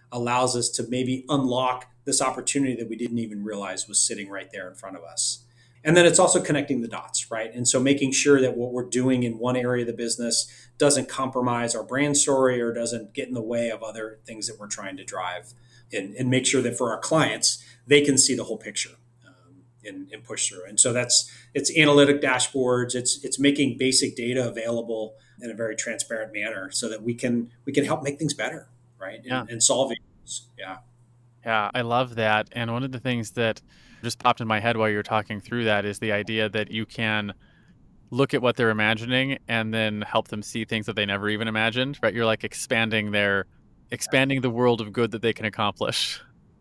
allows us to maybe unlock this opportunity that we didn't even realize was sitting right there in front of us. And then it's also connecting the dots, right? And so making sure that what we're doing in one area of the business doesn't compromise our brand story or doesn't get in the way of other things that we're trying to drive, and, and make sure that for our clients, they can see the whole picture um, and, and push through. And so that's, it's analytic dashboards. It's, it's making basic data available in a very transparent manner so that we can, we can help make things better, right? Yeah. And, and solve issues. Yeah. Yeah, I love that. And one of the things that just popped in my head while you were talking through that is the idea that you can look at what they're imagining and then help them see things that they never even imagined, right? You're like expanding their expanding the world of good that they can accomplish.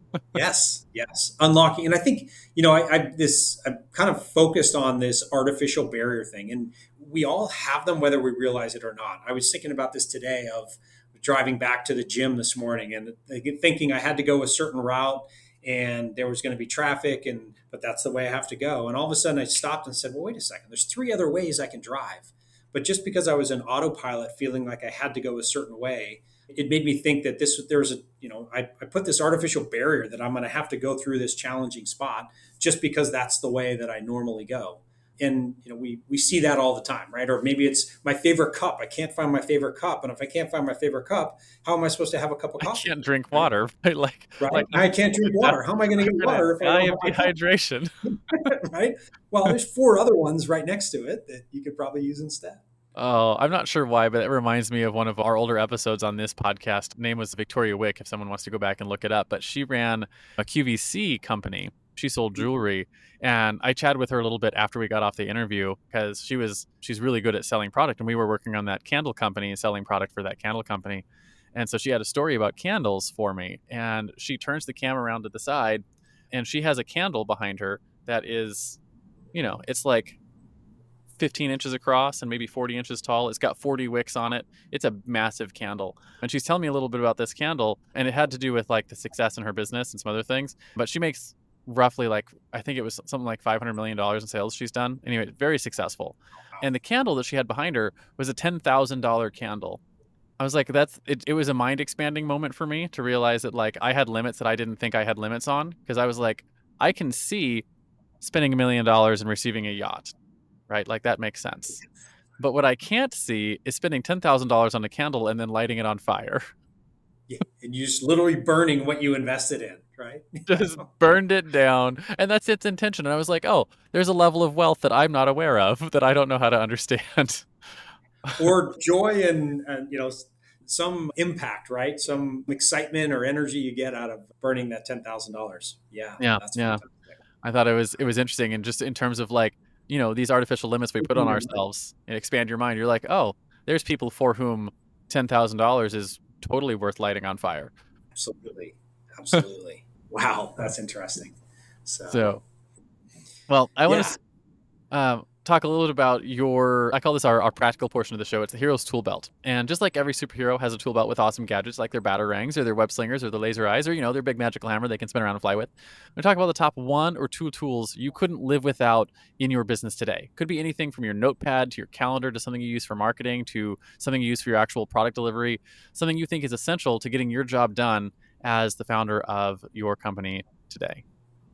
Yes, yes, unlocking. And I think, you know, I, I this I'm kind of focused on this artificial barrier thing, and we all have them whether we realize it or not. I was thinking about this today of driving back to the gym this morning and thinking I had to go a certain route and there was going to be traffic, and but that's the way I have to go. And all of a sudden I stopped and said, well, wait a second, there's three other ways I can drive. But just because I was in autopilot feeling like I had to go a certain way, it made me think that this there was a, you know, I, I put this artificial barrier that I'm going to have to go through this challenging spot just because that's the way that I normally go. And, you know, we, we see that all the time, right? Or maybe it's my favorite cup. I can't find my favorite cup. And if I can't find my favorite cup, how am I supposed to have a cup of coffee? I can't drink water. Right? Like, right? like I can't drink water. How am I going to get water if I don't have dehydration? Right? Well, there's four other ones right next to it that you could probably use instead. Oh, I'm not sure why, but it reminds me of one of our older episodes on this podcast. Name was Victoria Wick, if someone wants to go back and look it up. But she ran a Q V C company. She sold jewelry. And I chatted with her a little bit after we got off the interview because she was she's really good at selling product. And we were working on that candle company and selling product for that candle company. And so she had a story about candles for me. And she turns the camera around to the side and she has a candle behind her that is, you know, it's like fifteen inches across and maybe forty inches tall. It's got forty wicks on it. It's a massive candle. And she's telling me a little bit about this candle, and it had to do with like the success in her business and some other things. But she makes roughly like, I think it was something like five hundred million dollars in sales she's done. Anyway, very successful. And the candle that she had behind her was a ten thousand dollars candle. I was like, that's, it, it was a mind expanding moment for me to realize that like I had limits that I didn't think I had limits on. Because I was like, I can see spending a million dollars and receiving a yacht. Right? Like that makes sense. But what I can't see is spending ten thousand dollars on a candle and then lighting it on fire. Yeah. And you're just literally burning what you invested in, right? Just burned it down. And that's its intention. And I was like, oh, there's a level of wealth that I'm not aware of that I don't know how to understand. Or joy and, and, you know, some impact, right? Some excitement or energy you get out of burning that ten thousand dollars. Yeah. Yeah. That's yeah. fantastic. I thought it was, it was interesting. And just in terms of like, you know, these artificial limits we put on ourselves and expand your mind, you're like, oh, there's people for whom ten thousand dollars is totally worth lighting on fire. Absolutely. Absolutely. Wow. That's interesting. So, so well, I want yeah. to um, talk a little bit about your, I call this our, our practical portion of the show. It's the hero's tool belt. And just like every superhero has a tool belt with awesome gadgets like their batarangs or their web slingers or the laser eyes or, you know, their big magical hammer they can spin around and fly with. I'm going to talk about the top one or two tools you couldn't live without in your business today. Could be anything from your notepad to your calendar to something you use for marketing to something you use for your actual product delivery, something you think is essential to getting your job done as the founder of your company today.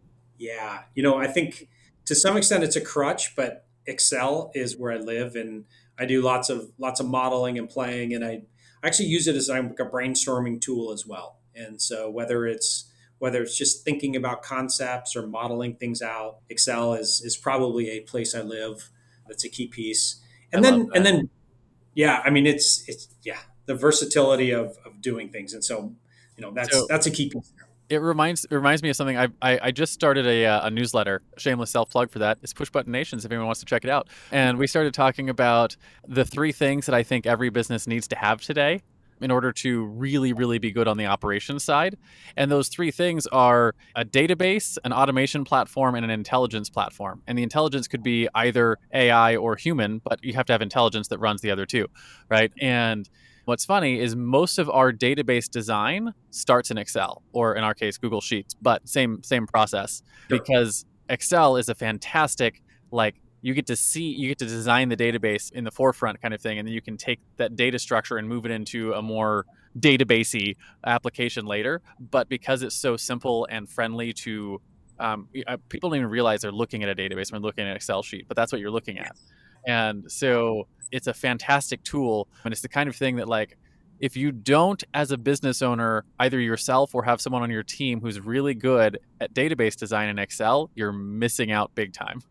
Yeah. You know, I think to some extent it's a crutch, but Excel is where I live, and I do lots of lots of modeling and playing, and I actually use it as like a brainstorming tool as well. And so whether it's whether it's just thinking about concepts or modeling things out, Excel is is probably a place I live. That's a key piece. And I then love that. and then yeah, I mean it's it's yeah, the versatility of of doing things. And so, you know, that's So- that's a key piece. It reminds it reminds me of something. I I, I just started a, uh, a newsletter. Shameless self plug for that. It's Push Button Nations if anyone wants to check it out. And we started talking about the three things that I think every business needs to have today in order to really really be good on the operations side. And those three things are a database, an automation platform, and an intelligence platform. And the intelligence could be either A I or human, but you have to have intelligence that runs the other two, right? And what's funny is most of our database design starts in Excel, or in our case, Google Sheets, but same same process. Sure. Because Excel is a fantastic, like, you get to see, you get to design the database in the forefront kind of thing, and then you can take that data structure and move it into a more databasey application later. But because it's so simple and friendly to um, people don't even realize they're looking at a database when looking at an Excel sheet, but that's what you're looking at. And so it's a fantastic tool. And it's the kind of thing that, like, if you don't, as a business owner, either yourself or have someone on your team who's really good at database design in Excel, you're missing out big time.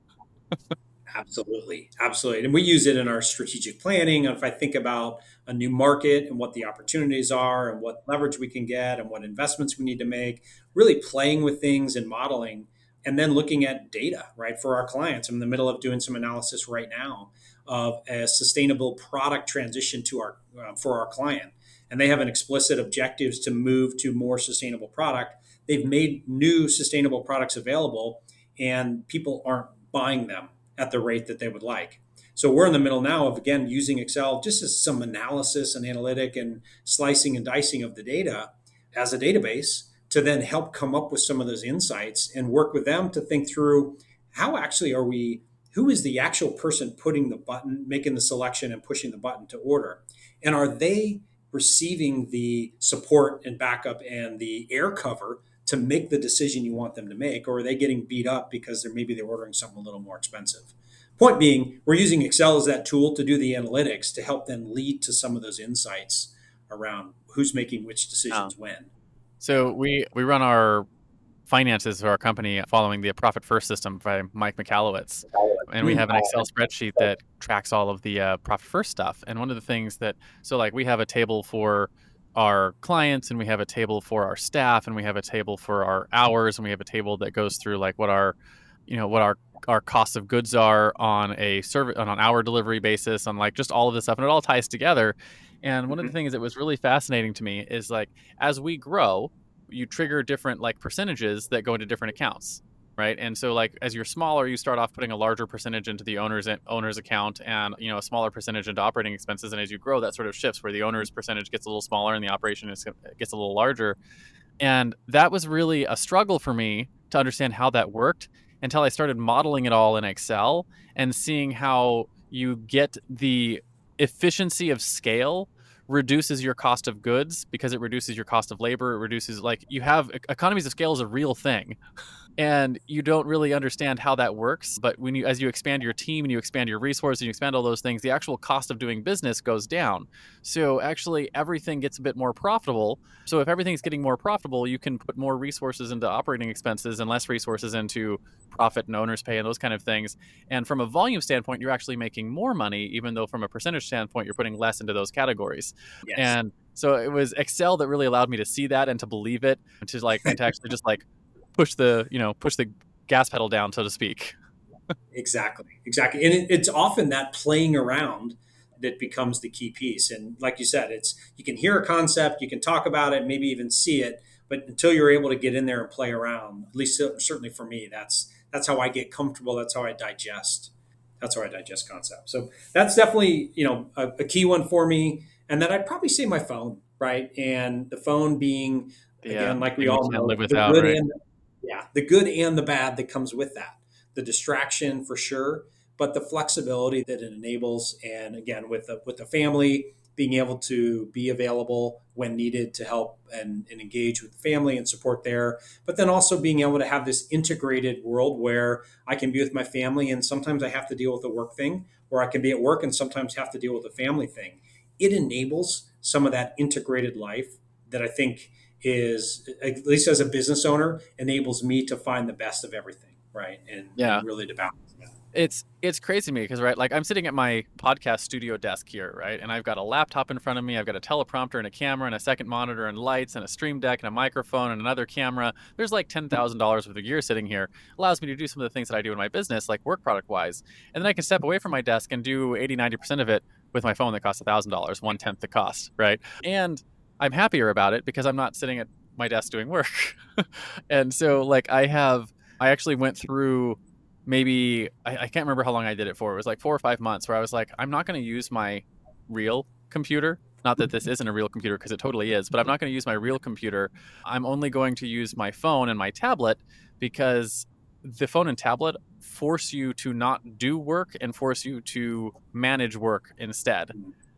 Absolutely. Absolutely. And we use it in our strategic planning. If I think about a new market and what the opportunities are and what leverage we can get and what investments we need to make, really playing with things and modeling, and then looking at data, right, for our clients. I'm in the middle of doing some analysis right now of a sustainable product transition to our uh, for our client. And they have an explicit objectives to move to more sustainable product. They've made new sustainable products available and people aren't buying them at the rate that they would like. So we're in the middle now of, again, using Excel just as some analysis and analytic and slicing and dicing of the data as a database to then help come up with some of those insights and work with them to think through how actually are we, who is the actual person putting the button, making the selection and pushing the button to order? And are they receiving the support and backup and the air cover to make the decision you want them to make, or are they getting beat up because they're maybe they're ordering something a little more expensive? Point being, we're using Excel as that tool to do the analytics to help them lead to some of those insights around who's making which decisions oh. when. So we we run our finances of our company following the Profit First system by Mike Michalowicz. And we have an Excel spreadsheet that tracks all of the uh, Profit First stuff. And one of the things that, so like we have a table for our clients and we have a table for our staff and we have a table for our hours and we have a table that goes through like what our, you know, what our, our costs of goods are on a service, on an hour delivery basis, on like just all of this stuff. And it all ties together. And one mm-hmm. of the things that was really fascinating to me is like, as we grow, you trigger different like percentages that go into different accounts. Right. And so like as you're smaller, you start off putting a larger percentage into the owner's owner's account and, you know, a smaller percentage into operating expenses. And as you grow, that sort of shifts where the owner's percentage gets a little smaller and the operation is, gets a little larger. And that was really a struggle for me to understand how that worked until I started modeling it all in Excel and seeing how you get the efficiency of scale reduces your cost of goods because it reduces your cost of labor. It reduces, like, you have economies of scale is a real thing. And you don't really understand how that works. But when you, as you expand your team and you expand your resources and you expand all those things, the actual cost of doing business goes down. So actually everything gets a bit more profitable. So if everything's getting more profitable, you can put more resources into operating expenses and less resources into profit and owner's pay and those kind of things. And from a volume standpoint, you're actually making more money, even though from a percentage standpoint, you're putting less into those categories. Yes. And so it was Excel that really allowed me to see that and to believe it, and to like, and to actually just like, push the, you know, push the gas pedal down, so to speak. Exactly. Exactly. And it, it's often that playing around that becomes the key piece. And like you said, it's, you can hear a concept, you can talk about it, maybe even see it, but until you're able to get in there and play around, at least certainly for me, that's, that's how I get comfortable. That's how I digest. That's how I digest concepts. So that's definitely, you know, a, a key one for me. And then I'd probably say my phone, right? And the phone being, yeah, again, like we all know, live without, the good right? and the, yeah, the good and the bad that comes with that. The distraction for sure, but the flexibility that it enables. And again, with the, with the family, being able to be available when needed to help and, and engage with the family and support there. But then also being able to have this integrated world where I can be with my family and sometimes I have to deal with a work thing, or I can be at work and sometimes have to deal with a family thing. It enables some of that integrated life that I think is, at least as a business owner, enables me to find the best of everything, right? And, yeah. and really to balance that. It's it's crazy to me because, right, like I'm sitting at my podcast studio desk here, right? And I've got a laptop in front of me. I've got a teleprompter and a camera and a second monitor and lights and a stream deck and a microphone and another camera. There's like ten thousand dollars worth of gear sitting here. Allows me to do some of the things that I do in my business, like work product wise. And then I can step away from my desk and do eighty, ninety percent of it with my phone that costs one thousand dollars, one-tenth the cost, right? And I'm happier about it because I'm not sitting at my desk doing work. And so like I have, I actually went through maybe, I, I can't remember how long I did it for. It was like four or five months where I was like, I'm not going to use my real computer. Not that this isn't a real computer because it totally is, but I'm not going to use my real computer. I'm only going to use my phone and my tablet because the phone and tablet force you to not do work and force you to manage work instead.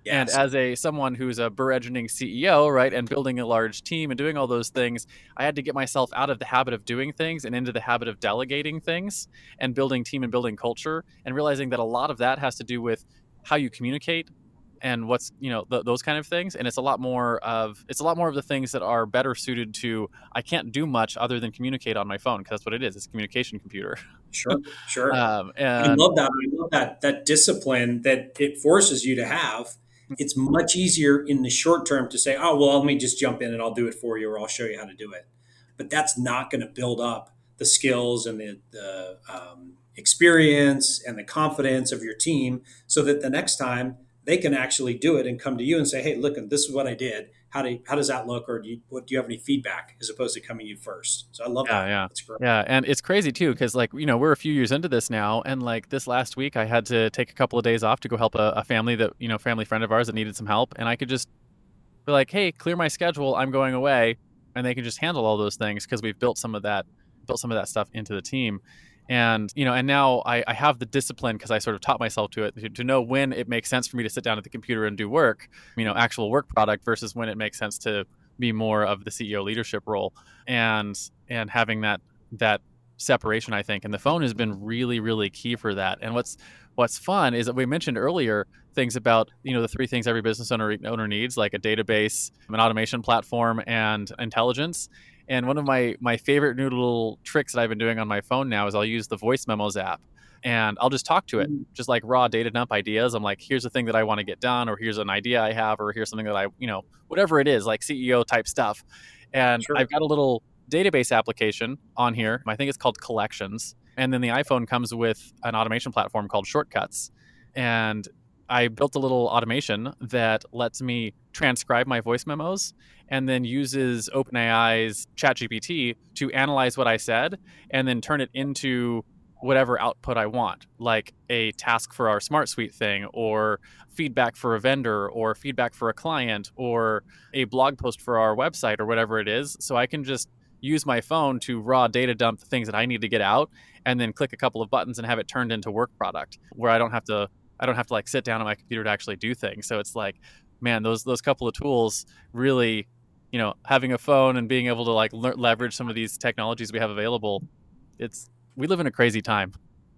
And Yes. as a someone who's a burgeoning C E O, right, and building a large team and doing all those things, I had to get myself out of the habit of doing things and into the habit of delegating things and building team and building culture, and realizing that a lot of that has to do with how you communicate and what's, you know, th- those kind of things. And it's a lot more of it's a lot more of the things that are better suited to, I can't do much other than communicate on my phone, because that's what it is. It's a communication computer. Sure. Sure. um, I and love that. I love that that discipline that it forces you to have. It's much easier in the short term to say, "Oh, well, let me just jump in and I'll do it for you, or I'll show you how to do it." But that's not going to build up the skills and the, the um, experience and the confidence of your team, so that the next time they can actually do it and come to you and say, "Hey, look, this is what I did. How do you, how does that look? Or do you, what, do you have any feedback?" As opposed to coming to you first. So I love Yeah, that. yeah. That's great. Yeah, and it's crazy too, because like, you know, we're a few years into this now, and like this last week I had to take a couple of days off to go help a, a family that, you know, family friend of ours that needed some help, and I could just be like, "Hey, clear my schedule, I'm going away," and they can just handle all those things because we've built some of that built some of that stuff into the team. And, you know, and now I, I have the discipline, because I sort of taught myself to it, to, to know when it makes sense for me to sit down at the computer and do work, you know, actual work product, versus when it makes sense to be more of the C E O leadership role. And and having that that separation, I think, and the phone has been really, really key for that. And what's what's fun is that we mentioned earlier things about, you know, the three things every business owner owner needs, like a database, an automation platform, and intelligence. And one of my my favorite new little tricks that I've been doing on my phone now is I'll use the Voice Memos app, and I'll just talk to it, just like raw data dump ideas. I'm like, here's the thing that I want to get done, or here's an idea I have, or here's something that I, you know, whatever it is, like C E O type stuff. And Sure. I've got a little database application on here. I think it's called Collections. And then the iPhone comes with an automation platform called Shortcuts. And I built a little automation that lets me transcribe my voice memos, and then uses OpenAI's ChatGPT to analyze what I said and then turn it into whatever output I want, like a task for our Smart Suite thing, or feedback for a vendor, or feedback for a client, or a blog post for our website, or whatever it is. So I can just use my phone to raw data dump the things that I need to get out, and then click a couple of buttons and have it turned into work product, where I don't have to I don't have to like sit down on my computer to actually do things. So it's like, man, those those couple of tools really, you know, having a phone and being able to like le- leverage some of these technologies we have available. It's we live in a crazy time.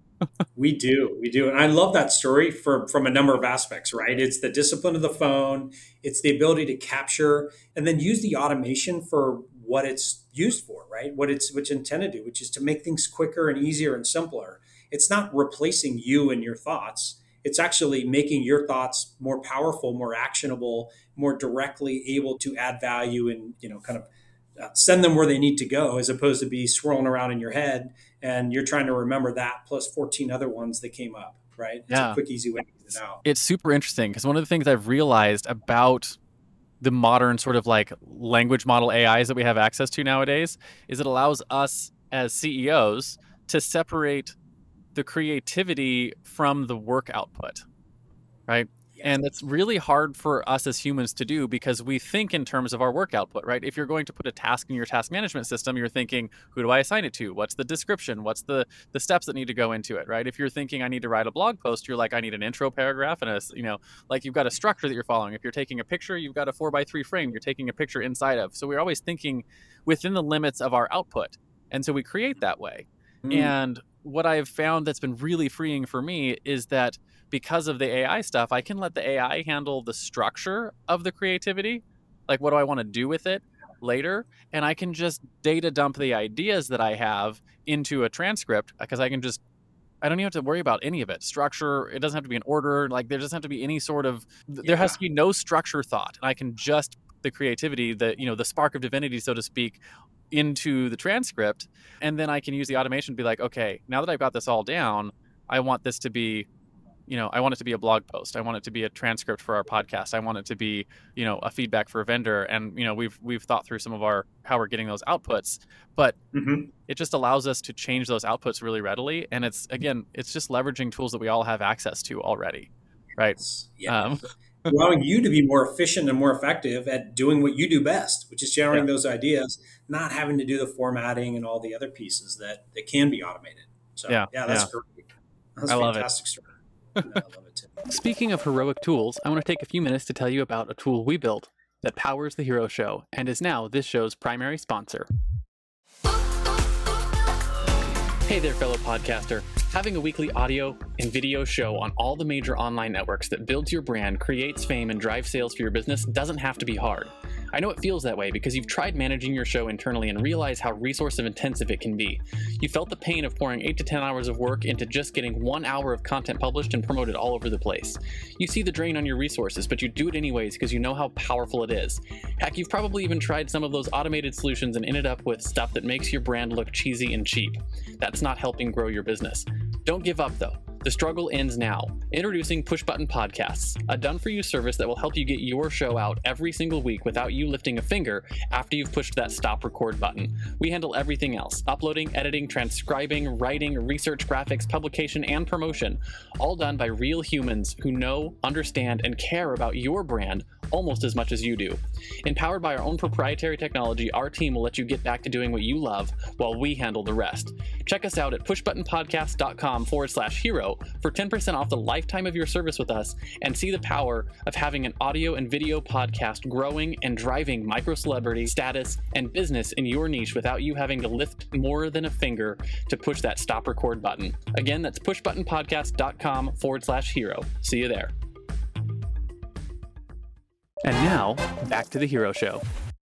We do, we do, and I love that story for from a number of aspects. Right, it's the discipline of the phone, it's the ability to capture and then use the automation for what it's used for. Right, what it's which intended to, which is to make things quicker and easier and simpler. It's not replacing you and your thoughts. It's actually making your thoughts more powerful, more actionable, more directly able to add value and, you know, kind of uh, send them where they need to go, as opposed to be swirling around in your head and you're trying to remember that plus fourteen other ones that came up. Right, it's a Yeah, quick, easy way to get it out. it's super interesting, because one of the things I've realized about the modern sort of like language model A Is that we have access to nowadays is it allows us as C E Os to separate the creativity from the work output, right? Yes. And that's really hard for us as humans to do, because we think in terms of our work output, right? If you're going to put a task in your task management system, you're thinking, who do I assign it to? What's the description? What's the the steps that need to go into it, right? If you're thinking I need to write a blog post, you're like, I need an intro paragraph and a, you know, like you've got a structure that you're following. If you're taking a picture, you've got a four by three frame you're taking a picture inside of. So we're always thinking within the limits of our output. And so we create that way. Mm. And what I've found that's been really freeing for me is that because of the A I stuff, I can let the A I handle the structure of the creativity. Like, what do I want to do with it later? And I can just data dump the ideas that I have into a transcript, because I can just, I don't even have to worry about any of it. Structure, it doesn't have to be in order. Like, there doesn't have to be any sort of, there has Yeah. to be no structure thought. And I can just the creativity, the, you know, the spark of divinity, so to speak, into the transcript. And then I can use the automation to be like, okay, now that I've got this all down, I want this to be, you know, I want it to be a blog post. I want it to be a transcript for our podcast. I want it to be, you know, a feedback for a vendor. And, you know, we've we've thought through some of our how we're getting those outputs, but Hmm. it just allows us to change those outputs really readily. And it's again, it's just leveraging tools that we all have access to already, right? Yeah. Um, Allowing you to be more efficient and more effective at doing what you do best, which is yeah, generating those ideas, not having to do the formatting and all the other pieces that, that can be automated. So yeah, yeah, that's yeah. great. That's I a love it. fantastic story. No, I love it. to. Speaking of heroic tools, I want to take a few minutes to tell you about a tool we built that powers the Hero Show and is now this show's primary sponsor. Hey there, fellow podcaster. Having a weekly audio and video show on all the major online networks that builds your brand, creates fame, and drives sales for your business doesn't have to be hard. I know it feels that way because you've tried managing your show internally and realize how resource intensive it can be. You felt the pain of pouring eight to ten hours of work into just getting one hour of content published and promoted all over the place. You see the drain on your resources, but you do it anyways because you know how powerful it is. Heck, you've probably even tried some of those automated solutions and ended up with stuff that makes your brand look cheesy and cheap. That's not helping grow your business. Don't give up though. The struggle ends now. Introducing Push Button Podcasts, a done-for-you service that will help you get your show out every single week without you lifting a finger after you've pushed that stop record button. We handle everything else: uploading, editing, transcribing, writing, research, graphics, publication, and promotion, all done by real humans who know, understand, and care about your brand almost as much as you do. Empowered by our own proprietary technology, our team will let you get back to doing what you love while we handle the rest. Check us out at pushbuttonpodcast.com forward slash hero for ten percent off the lifetime of your service with us and see the power of having an audio and video podcast growing and driving micro celebrity status and business in your niche without you having to lift more than a finger to push that stop record button. Again, that's pushbuttonpodcast.com forward slash hero. See you there. And now, back to the Hero Show.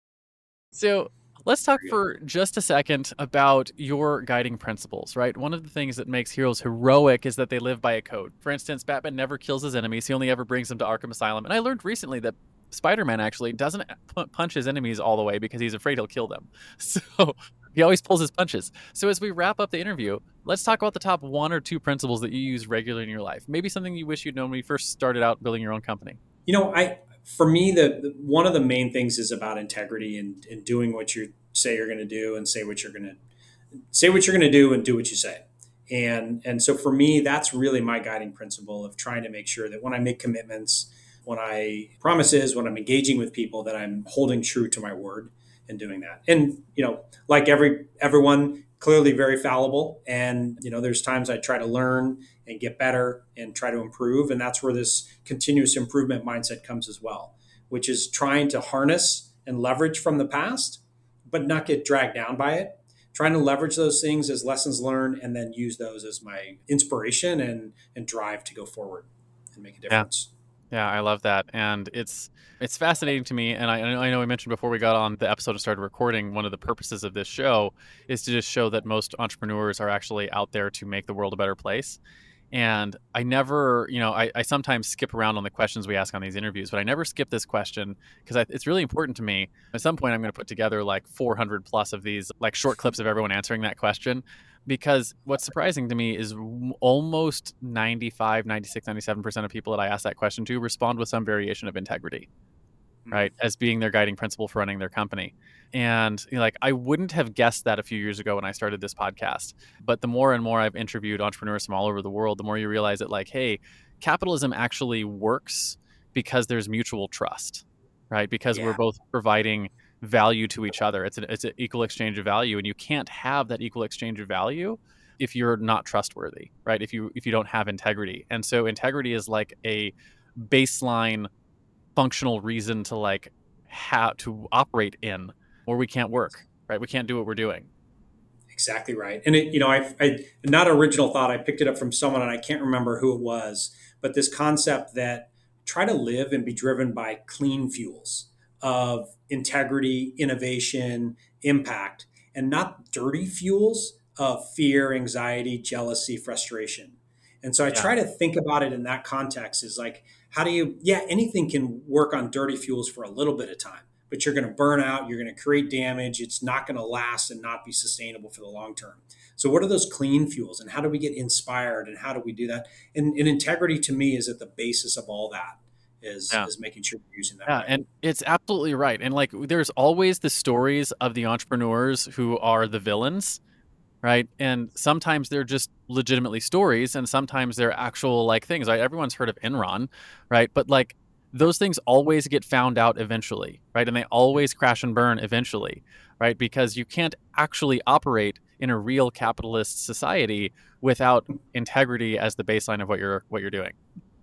So let's talk for just a second about your guiding principles, right? One of the things that makes heroes heroic is that they live by a code. For instance, Batman never kills his enemies. He only ever brings them to Arkham Asylum. And I learned recently that Spider-Man actually doesn't p- punch his enemies all the way because he's afraid he'll kill them. So he always pulls his punches. So as we wrap up the interview, let's talk about the top one or two principles that you use regularly in your life. Maybe something you wish you'd known when you first started out building your own company. You know, I for me, the, the one of the main things is about integrity and, and doing what you say you're going to do and say what you're going to say what you're going to do and do what you say. And and so for me, that's really my guiding principle of trying to make sure that when I make commitments, when I promises, when I'm engaging with people, that I'm holding true to my word and doing that. And, you know, like every everyone, clearly very fallible. And, you know, there's times I try to learn and get better and try to improve. And that's where this continuous improvement mindset comes as well, which is trying to harness and leverage from the past, but not get dragged down by it. Trying to leverage those things as lessons learned and then use those as my inspiration and, and drive to go forward and make a difference. Yeah. Yeah, I love that. And it's it's fascinating to me. And I, I know we mentioned before we got on the episode and started recording, one of the purposes of this show is to just show that most entrepreneurs are actually out there to make the world a better place. And I never, you know, I, I sometimes skip around on the questions we ask on these interviews, but I never skip this question because it's really important to me. At some point, I'm going to put together like four hundred plus of these like short clips of everyone answering that question. Because what's surprising to me is almost ninety-five, ninety-six, ninety-seven percent of people that I ask that question to respond with some variation of integrity, mm-hmm. right? As being their guiding principle for running their company. And you know, like I wouldn't have guessed that a few years ago when I started this podcast. But the more and more I've interviewed entrepreneurs from all over the world, the more you realize that like, hey, capitalism actually works because there's mutual trust, right? Because yeah. we're both providing value to each other. It's an it's an equal exchange of value, and you can't have that equal exchange of value if you're not trustworthy, right? If you if you don't have integrity. And so integrity is like a baseline functional reason to like have to operate in, or we can't work, right? We can't do what we're doing. Exactly right. And it, you know, I, I not original thought. I picked it up from someone, and I can't remember who it was, but this concept that try to live and be driven by clean fuels of integrity, innovation, impact, and not dirty fuels of fear, anxiety, jealousy, frustration. And so I yeah. try to think about it in that context is like, how do you, yeah, anything can work on dirty fuels for a little bit of time, but you're going to burn out, you're going to create damage, it's not going to last and not be sustainable for the long term. So what are those clean fuels and how do we get inspired and how do we do that? And, and integrity to me is at the basis of all that. Is, yeah. is making sure you're using that. Yeah, right. And it's absolutely right. And like, there's always the stories of the entrepreneurs who are the villains, right? And sometimes they're just legitimately stories, and sometimes they're actual like things. Right? Everyone's heard of Enron, right? But like, those things always get found out eventually, right? And they always crash and burn eventually, right? Because you can't actually operate in a real capitalist society without integrity as the baseline of what you're what you're doing.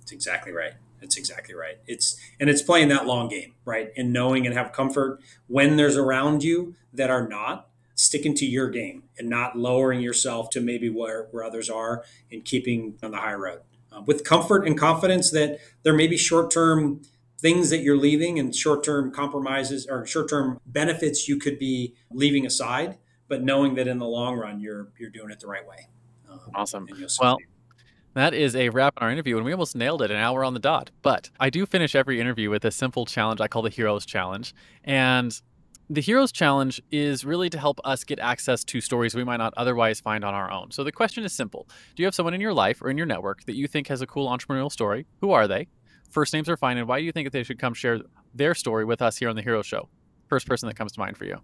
It's exactly right. That's exactly right. It's and it's playing that long game, right? And knowing and have comfort when there's around you that are not sticking to your game and not lowering yourself to maybe where, where others are and keeping on the high road uh, with comfort and confidence that there may be short-term things that you're leaving and short-term compromises or short-term benefits you could be leaving aside, but knowing that in the long run, you're, you're doing it the right way. Um, Awesome. Well, succeed. that is a wrap on our interview, and we almost nailed it, an hour on the dot. But I do finish every interview with a simple challenge I call the Heroes Challenge. And the Heroes Challenge is really to help us get access to stories we might not otherwise find on our own. So the question is simple. Do you have someone in your life or in your network that you think has a cool entrepreneurial story? Who are they? First names are fine, and why do you think that they should come share their story with us here on the Heroes Show? First person that comes to mind for you.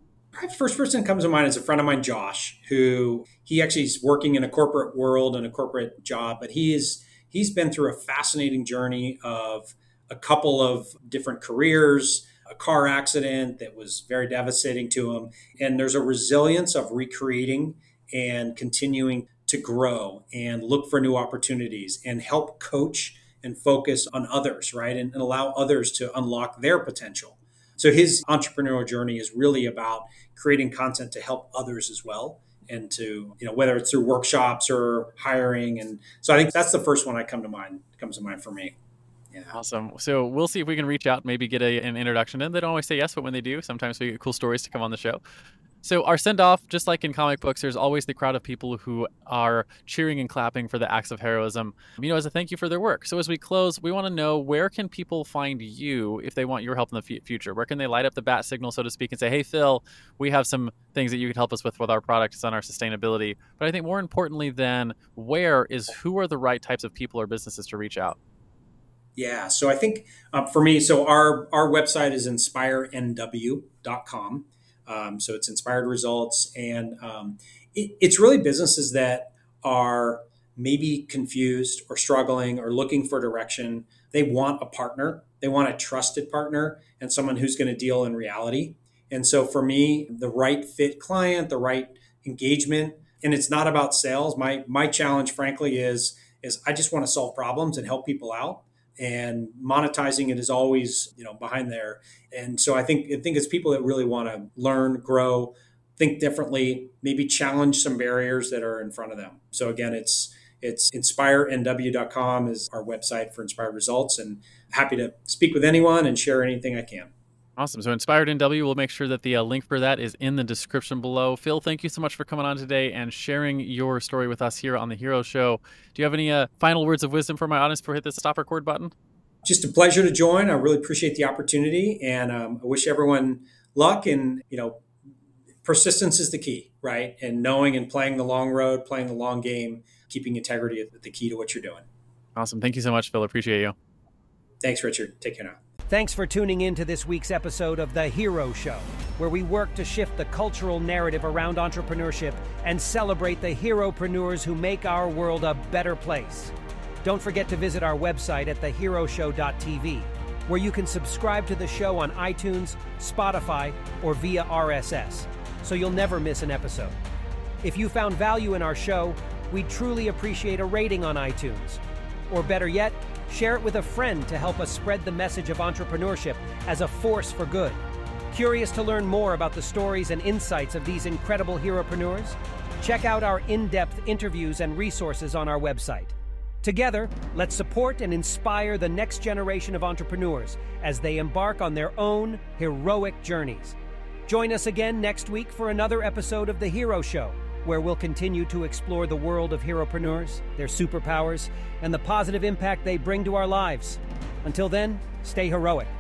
First person that comes to mind is a friend of mine, Josh, who he actually is working in a corporate world and a corporate job, but he is he's been through a fascinating journey of a couple of different careers, a car accident that was very devastating to him, and there's a resilience of recreating and continuing to grow and look for new opportunities and help coach and focus on others, right, and, and allow others to unlock their potential. So his entrepreneurial journey is really about creating content to help others as well, and to, you know, whether it's through workshops or hiring. And so I think that's the first one I come to mind, comes to mind for me. Yeah. Awesome. So we'll see if we can reach out, maybe get a, an introduction. And they don't always say yes, but when they do, sometimes we get cool stories to come on the show. So our send-off, just like in comic books, there's always the crowd of people who are cheering and clapping for the acts of heroism, you know, as a thank you for their work. So as we close, we want to know, where can people find you if they want your help in the f- future? Where can they light up the bat signal, so to speak, and say, hey, Phil, we have some things that you could help us with with our products on our sustainability. But I think more importantly than where is, who are the right types of people or businesses to reach out? Yeah. So I think uh, for me, so our, our website is inspire N W dot com. Um, so it's Inspired Results. And um, it, it's really businesses that are maybe confused or struggling or looking for direction. They want a partner. They want a trusted partner and someone who's going to deal in reality. And so for me, the right fit client, the right engagement, and it's not about sales. My my challenge, frankly, is, is I just want to solve problems and help people out. And monetizing it is always, you know, behind there. And so I think I think it's people that really want to learn, grow, think differently, maybe challenge some barriers that are in front of them. So again, it's it's inspire N W dot com is our website for Inspired Results, and happy to speak with anyone and share anything I can. Awesome. So Inspired N W, we'll make sure that the uh, link for that is in the description below. Phil, thank you so much for coming on today and sharing your story with us here on the Hero Show. Do you have any uh, final words of wisdom for my audience before we hit the stop record button? Just a pleasure to join. I really appreciate the opportunity, and um, I wish everyone luck. And, you know, persistence is the key, right? And knowing and playing the long road, playing the long game, keeping integrity is the key to what you're doing. Awesome. Thank you so much, Phil. Appreciate you. Thanks, Richard. Take care now. Thanks for tuning in to this week's episode of The Hero Show, where we work to shift the cultural narrative around entrepreneurship and celebrate the heropreneurs who make our world a better place. Don't forget to visit our website at the hero show dot t v, where you can subscribe to the show on iTunes, Spotify, or via R S S, so you'll never miss an episode. If you found value in our show, we'd truly appreciate a rating on iTunes. Or better yet, share it with a friend to help us spread the message of entrepreneurship as a force for good. Curious to learn more about the stories and insights of these incredible heropreneurs? Check out our in-depth interviews and resources on our website. Together, let's support and inspire the next generation of entrepreneurs as they embark on their own heroic journeys. Join us again next week for another episode of The Hero Show, where we'll continue to explore the world of heropreneurs, their superpowers, and the positive impact they bring to our lives. Until then, stay heroic.